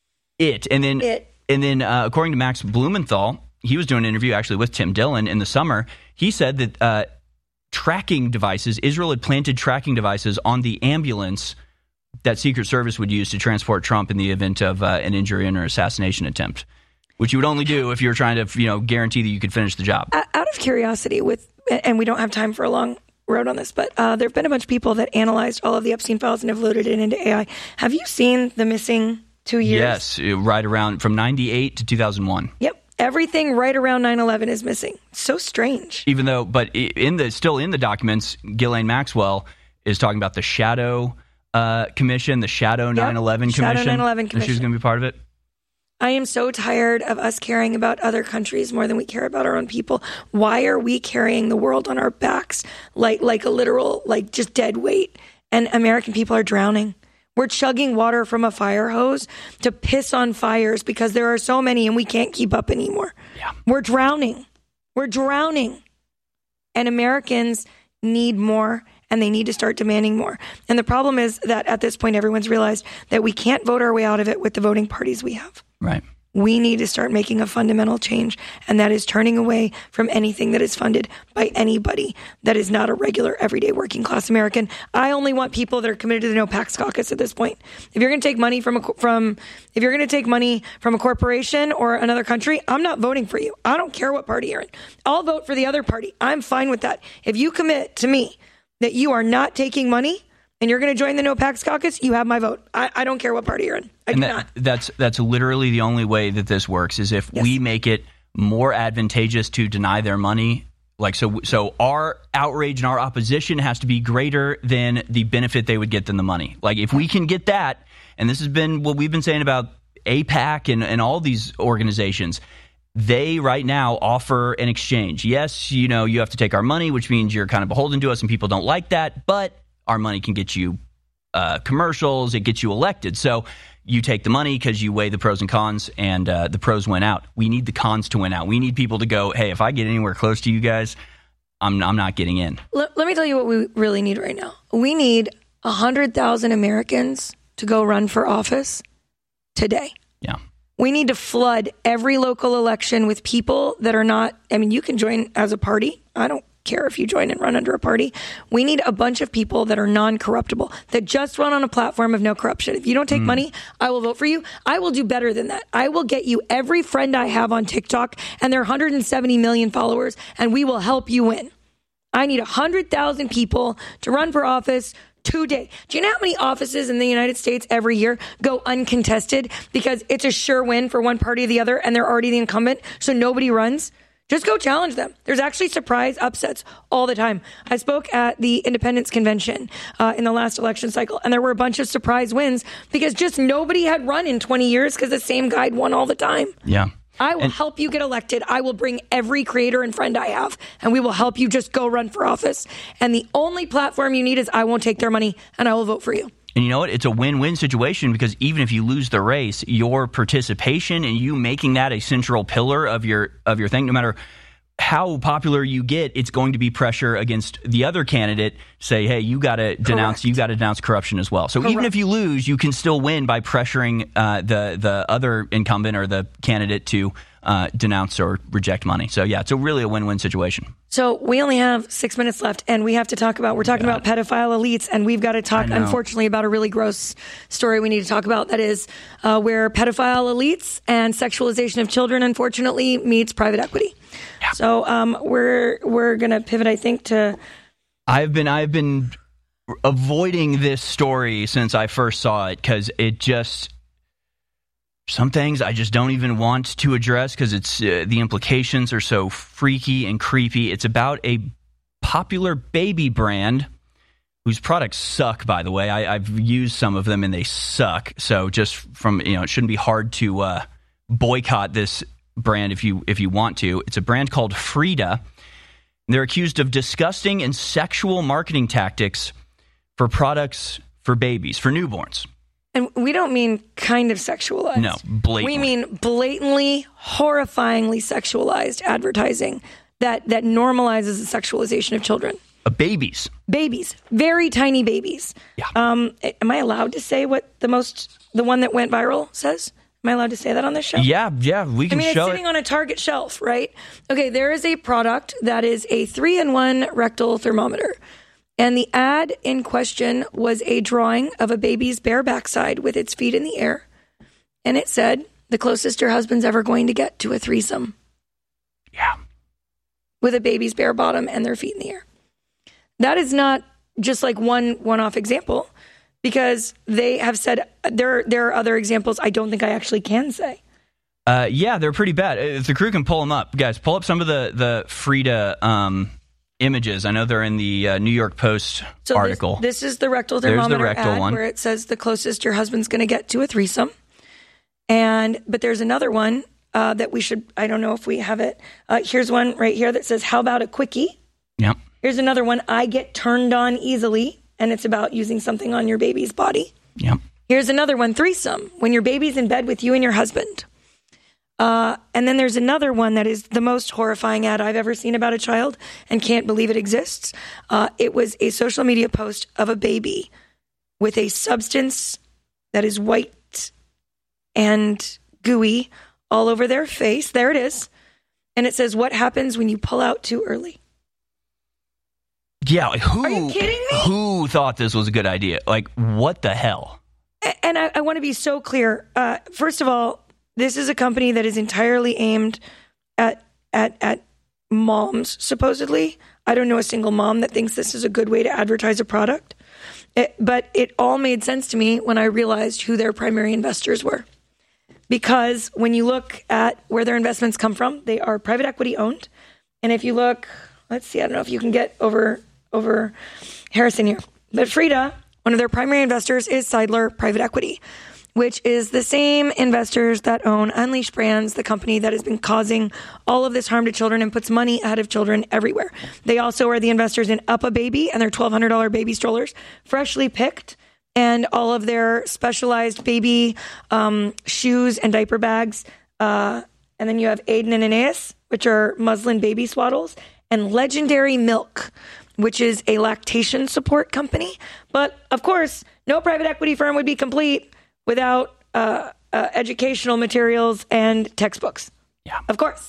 And then according to Max Blumenthal, he was doing an interview actually with Tim Dillon in the summer. He said that tracking devices, Israel had planted tracking devices on the ambulance that Secret Service would use to transport Trump in the event of an injury or assassination attempt, which you would only do if you're trying to guarantee that you could finish the job.
Out of curiosity, and we don't have time for a long road on this, but there have been a bunch of people that analyzed all of the Epstein files and have loaded it into AI. Have you seen the missing 2 years?
Yes, right around from 98 to 2001.
Yep. Everything right around 9/11 is missing. So strange.
Even though, but still in the documents, Ghislaine Maxwell is talking about the Shadow Commission, the Shadow 9/11 Commission.
Shadow 9/11 Commission.
She's going to be part of it.
I am so tired of us caring about other countries more than we care about our own people. Why are we carrying the world on our backs like a literal, just dead weight? And American people are drowning. We're chugging water from a fire hose to piss on fires because there are so many and we can't keep up anymore.
Yeah.
We're drowning. We're drowning. And Americans need more, and they need to start demanding more. And the problem is that at this point, everyone's realized that we can't vote our way out of it with the voting parties we have.
Right.
We need to start making a fundamental change, and that is turning away from anything that is funded by anybody that is not a regular, everyday working class American. I only want people that are committed to the No Pax Caucus at this point. If you're going to take money from a corporation or another country, I'm not voting for you. I don't care what party you're in. I'll vote for the other party. I'm fine with that. If you commit to me that you are not taking money and you're going to join the No PACs caucus, you have my vote. I don't care what party you're in. I do not.
That's literally the only way that this works is if we make it more advantageous to deny their money. Like, so our outrage and our opposition has to be greater than the benefit they would get than the money. Like, if we can get that, and this has been what we've been saying about AIPAC and all these organizations, they right now offer an exchange. Yes, you have to take our money, which means you're kind of beholden to us and people don't like that, but our money can get you commercials, it gets you elected. So you take the money because you weigh the pros and cons, and the pros win out. We need the cons to win out. We need people to go, hey, if I get anywhere close to you guys, I'm not getting in.
Let me tell you what we really need right now. We need 100,000 Americans to go run for office today.
Yeah.
We need to flood every local election with people that are not, you can join as a party. I don't care if you join and run under a party. We need a bunch of people that are non-corruptible, that just run on a platform of no corruption. If you don't take money, I will vote for you. I will do better than that. I will get you every friend I have on TikTok, and there are 170 million followers, and we will help you win. I need 100,000 people to run for office today. Do you know how many offices in the United States every year go uncontested because it's a sure win for one party or the other and they're already the incumbent, so nobody runs? Just go challenge them. There's actually surprise upsets all the time. I spoke at the Independence Convention in the last election cycle, and there were a bunch of surprise wins because just nobody had run in 20 years because the same guy won all the time.
Yeah.
I will help you get elected. I will bring every creator and friend I have, and we will help you just go run for office. And the only platform you need is I won't take their money, and I will vote for you.
And you know what? It's a win-win situation because even if you lose the race, your participation and you making that a central pillar of your thing, no matter how popular you get, it's going to be pressure against the other candidate. Say, hey, you got to denounce corruption as well. So even if you lose, you can still win by pressuring the other incumbent or the candidate to denounce or reject money. So yeah, it's really a win-win situation.
So we only have 6 minutes left, and we have to talk about, we're talking about pedophile elites, and we've got to talk, unfortunately, about a really gross story we need to talk about. That is where pedophile elites and sexualization of children, unfortunately, meets private equity. Yeah. So we're going to pivot, I think, to...
I've been avoiding this story since I first saw it because it just... Some things I just don't even want to address because it's the implications are so freaky and creepy. It's about a popular baby brand whose products suck, by the way. I've used some of them and they suck. So just from, it shouldn't be hard to boycott this brand if you want to. It's a brand called Frida. They're accused of disgusting and sexual marketing tactics for products for babies, for newborns.
And we don't mean kind of sexualized.
No, blatantly.
We mean blatantly, horrifyingly sexualized advertising that normalizes the sexualization of children.
Babies.
Babies. Very tiny babies.
Yeah.
Am I allowed to say what the one that went viral says? Am I allowed to say that on this show?
Yeah, we can show it.
It's sitting on a Target shelf, right? Okay, there is a product that is a 3-in-1 rectal thermometer. And the ad in question was a drawing of a baby's bare backside with its feet in the air. And it said, the closest your husband's ever going to get to a threesome.
Yeah.
With a baby's bare bottom and their feet in the air. That is not just like one-off example, because they have said there are other examples I don't think I actually can say.
Yeah, they're pretty bad. If the crew can pull them up. Guys, pull up some of the Frida images. I know they're in the New York Post article.
This is the rectal thermometer
There's the rectal
ad
one.
Where it says the closest your husband's going to get to a threesome. But there's another one that we should, I don't know if we have it. Here's one right here that says, how about a quickie?
Yep.
Here's another one, I get turned on easily, and it's about using something on your baby's body.
Yep.
Here's another one, threesome, when your baby's in bed with you and your husband. And then there's another one that is the most horrifying ad I've ever seen about a child and can't believe it exists. It was a social media post of a baby with a substance that is white and gooey all over their face. There it is. And it says, what happens when you pull out too early?
Yeah,
are you kidding me?
Who thought this was a good idea? Like, what the hell?
And I want to be so clear. First of all, this is a company that is entirely aimed at moms, supposedly. I don't know a single mom that thinks this is a good way to advertise a product. But it all made sense to me when I realized who their primary investors were. Because when you look at where their investments come from, they are private equity owned. And if you look, let's see, I don't know if you can get over Harrison here. But Frida, one of their primary investors is Seidler Private Equity, which is the same investors that own Unleashed Brands, the company that has been causing all of this harm to children and puts money ahead of children everywhere. They also are the investors in UPPAbaby and their $1,200 baby strollers, freshly picked, and all of their specialized baby shoes and diaper bags. And then you have Aiden and Aeneas, which are muslin baby swaddles, and Legendary Milk, which is a lactation support company. But, of course, no private equity firm would be complete without educational materials and textbooks.
Yeah.
Of course.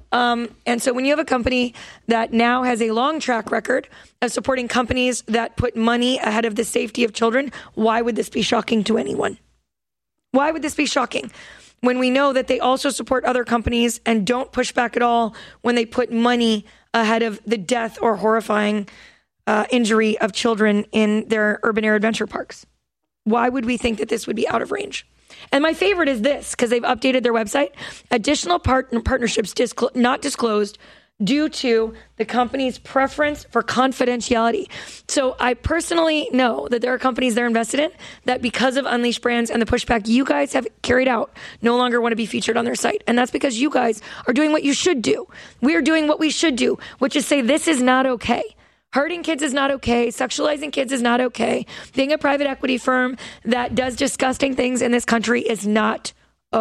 And so when you have a company that now has a long track record of supporting companies that put money ahead of the safety of children, why would this be shocking to anyone? Why would this be shocking? When we know that they also support other companies and don't push back at all when they put money ahead of the death or horrifying injury of children in their urban air adventure parks. Why would we think that this would be out of range? And my favorite is this, because they've updated their website. Additional partnerships not disclosed due to the company's preference for confidentiality. So I personally know that there are companies they're invested in that because of Unleashed Brands and the pushback you guys have carried out, no longer want to be featured on their site. And that's because you guys are doing what you should do. We are doing what we should do, which is say this is not okay. Hurting kids is not okay. Sexualizing kids is not okay. Being a private equity firm that does disgusting things in this country is not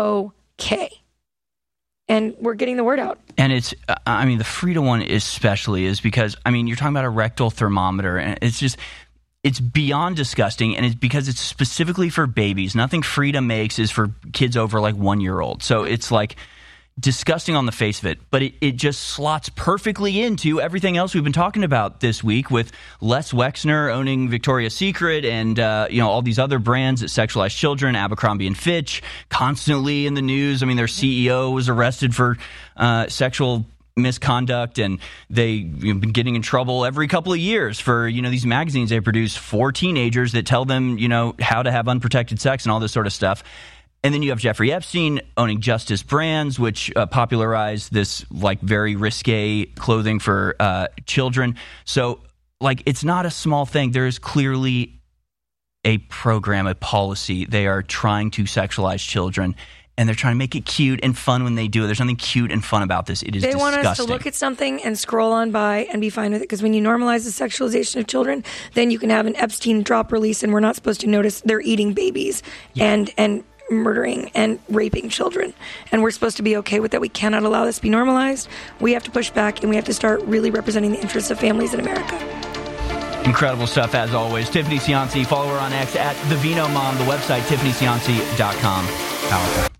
okay. And we're getting the word out.
And it's, I mean, the Frida one especially is because, I mean, you're talking about a rectal thermometer, and it's just, it's beyond disgusting, and it's because it's specifically for babies. Nothing Frida makes is for kids over like 1 year old. So it's like disgusting on the face of it, but it just slots perfectly into everything else we've been talking about this week with Les Wexner owning Victoria's Secret and all these other brands that sexualize children, Abercrombie and Fitch, constantly in the news. I mean, their CEO was arrested for sexual misconduct, and they've been getting in trouble every couple of years for these magazines they produce for teenagers that tell them how to have unprotected sex and all this sort of stuff. And then you have Jeffrey Epstein owning Justice Brands, which popularized this like very risque clothing for children. So like it's not a small thing. There is clearly a program, a policy. They are trying to sexualize children, and they're trying to make it cute and fun when they do it. There's nothing cute and fun about this. It is disgusting.
They want us to look at something and scroll on by and be fine with it, because when you normalize the sexualization of children, then you can have an Epstein drop release, and we're not supposed to notice they're eating babies and murdering and raping children. And we're supposed to be okay with that. We cannot allow this to be normalized. We have to push back, and we have to start really representing the interests of families in America.
Incredible stuff, as always. Tiffany Cianci, follow her on X at The Vino Mom, the website, TiffanyCianci.com. Powerful.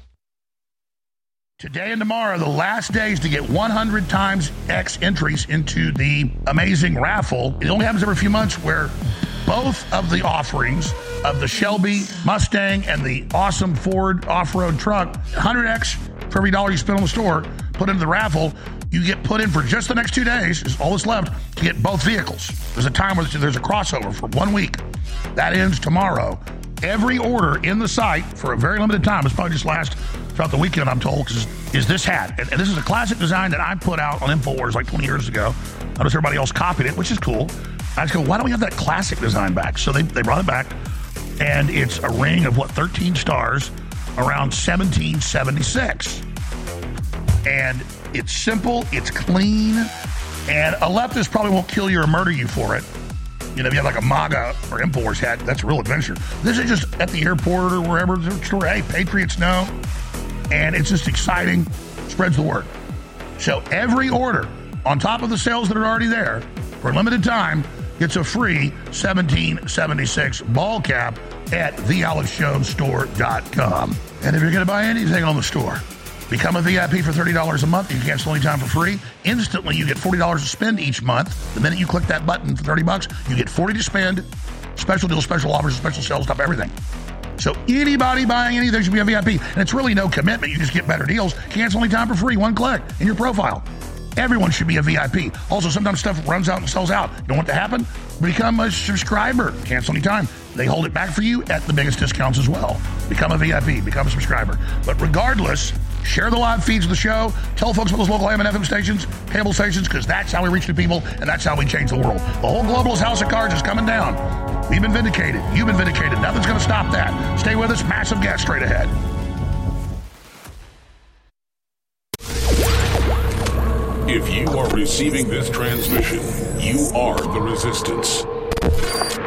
Today and tomorrow, the last days to get 100 times X entries into the amazing raffle. It only happens every few months, where both of the offerings of the Shelby Mustang and the awesome Ford off-road truck, 100X for every dollar you spend on the store, put into the raffle. You get put in for just the next 2 days, is all that's left, to get both vehicles. There's a time where there's a crossover for 1 week. That ends tomorrow. Every order in the site for a very limited time, it's probably just last throughout the weekend, I'm told, is this hat. And this is a classic design that I put out on InfoWars like 20 years ago. Notice everybody else copied it, which is cool. I just go, why don't we have that classic design back? So they brought it back, and it's a ring of 13 stars around 1776. And it's simple, it's clean, and a leftist probably won't kill you or murder you for it. If you have like a MAGA or InfoWars hat, that's a real adventure. This is just at the airport or wherever, hey, Patriots know. And it's just exciting, spreads the word. So every order, on top of the sales that are already there, for a limited time, gets a free 1776 ball cap at thealexjonesstore.com. And if you're going to buy anything on the store, become a VIP for $30 a month. You cancel anytime for free. Instantly, you get $40 to spend each month. The minute you click that button for $30, you get $40 to spend. Special deals, special offers, special sales, top everything. So anybody buying anything should be a VIP. And it's really no commitment. You just get better deals. Cancel anytime for free. One click in your profile. Everyone should be a VIP. Also, sometimes stuff runs out and sells out. You don't want that to happen? become a subscriber. Cancel anytime. They hold it back for you at the biggest discounts as well. Become a VIP, become a subscriber. But regardless, share the live feeds of the show. Tell folks about those local AM and FM stations, cable stations, because that's how we reach the people, and that's how we change the world. The whole globalist house of cards is coming down. We've been vindicated. You've been vindicated. Nothing's going to stop that. Stay with us. Massive guest straight ahead.
If you are receiving this transmission, you are the resistance.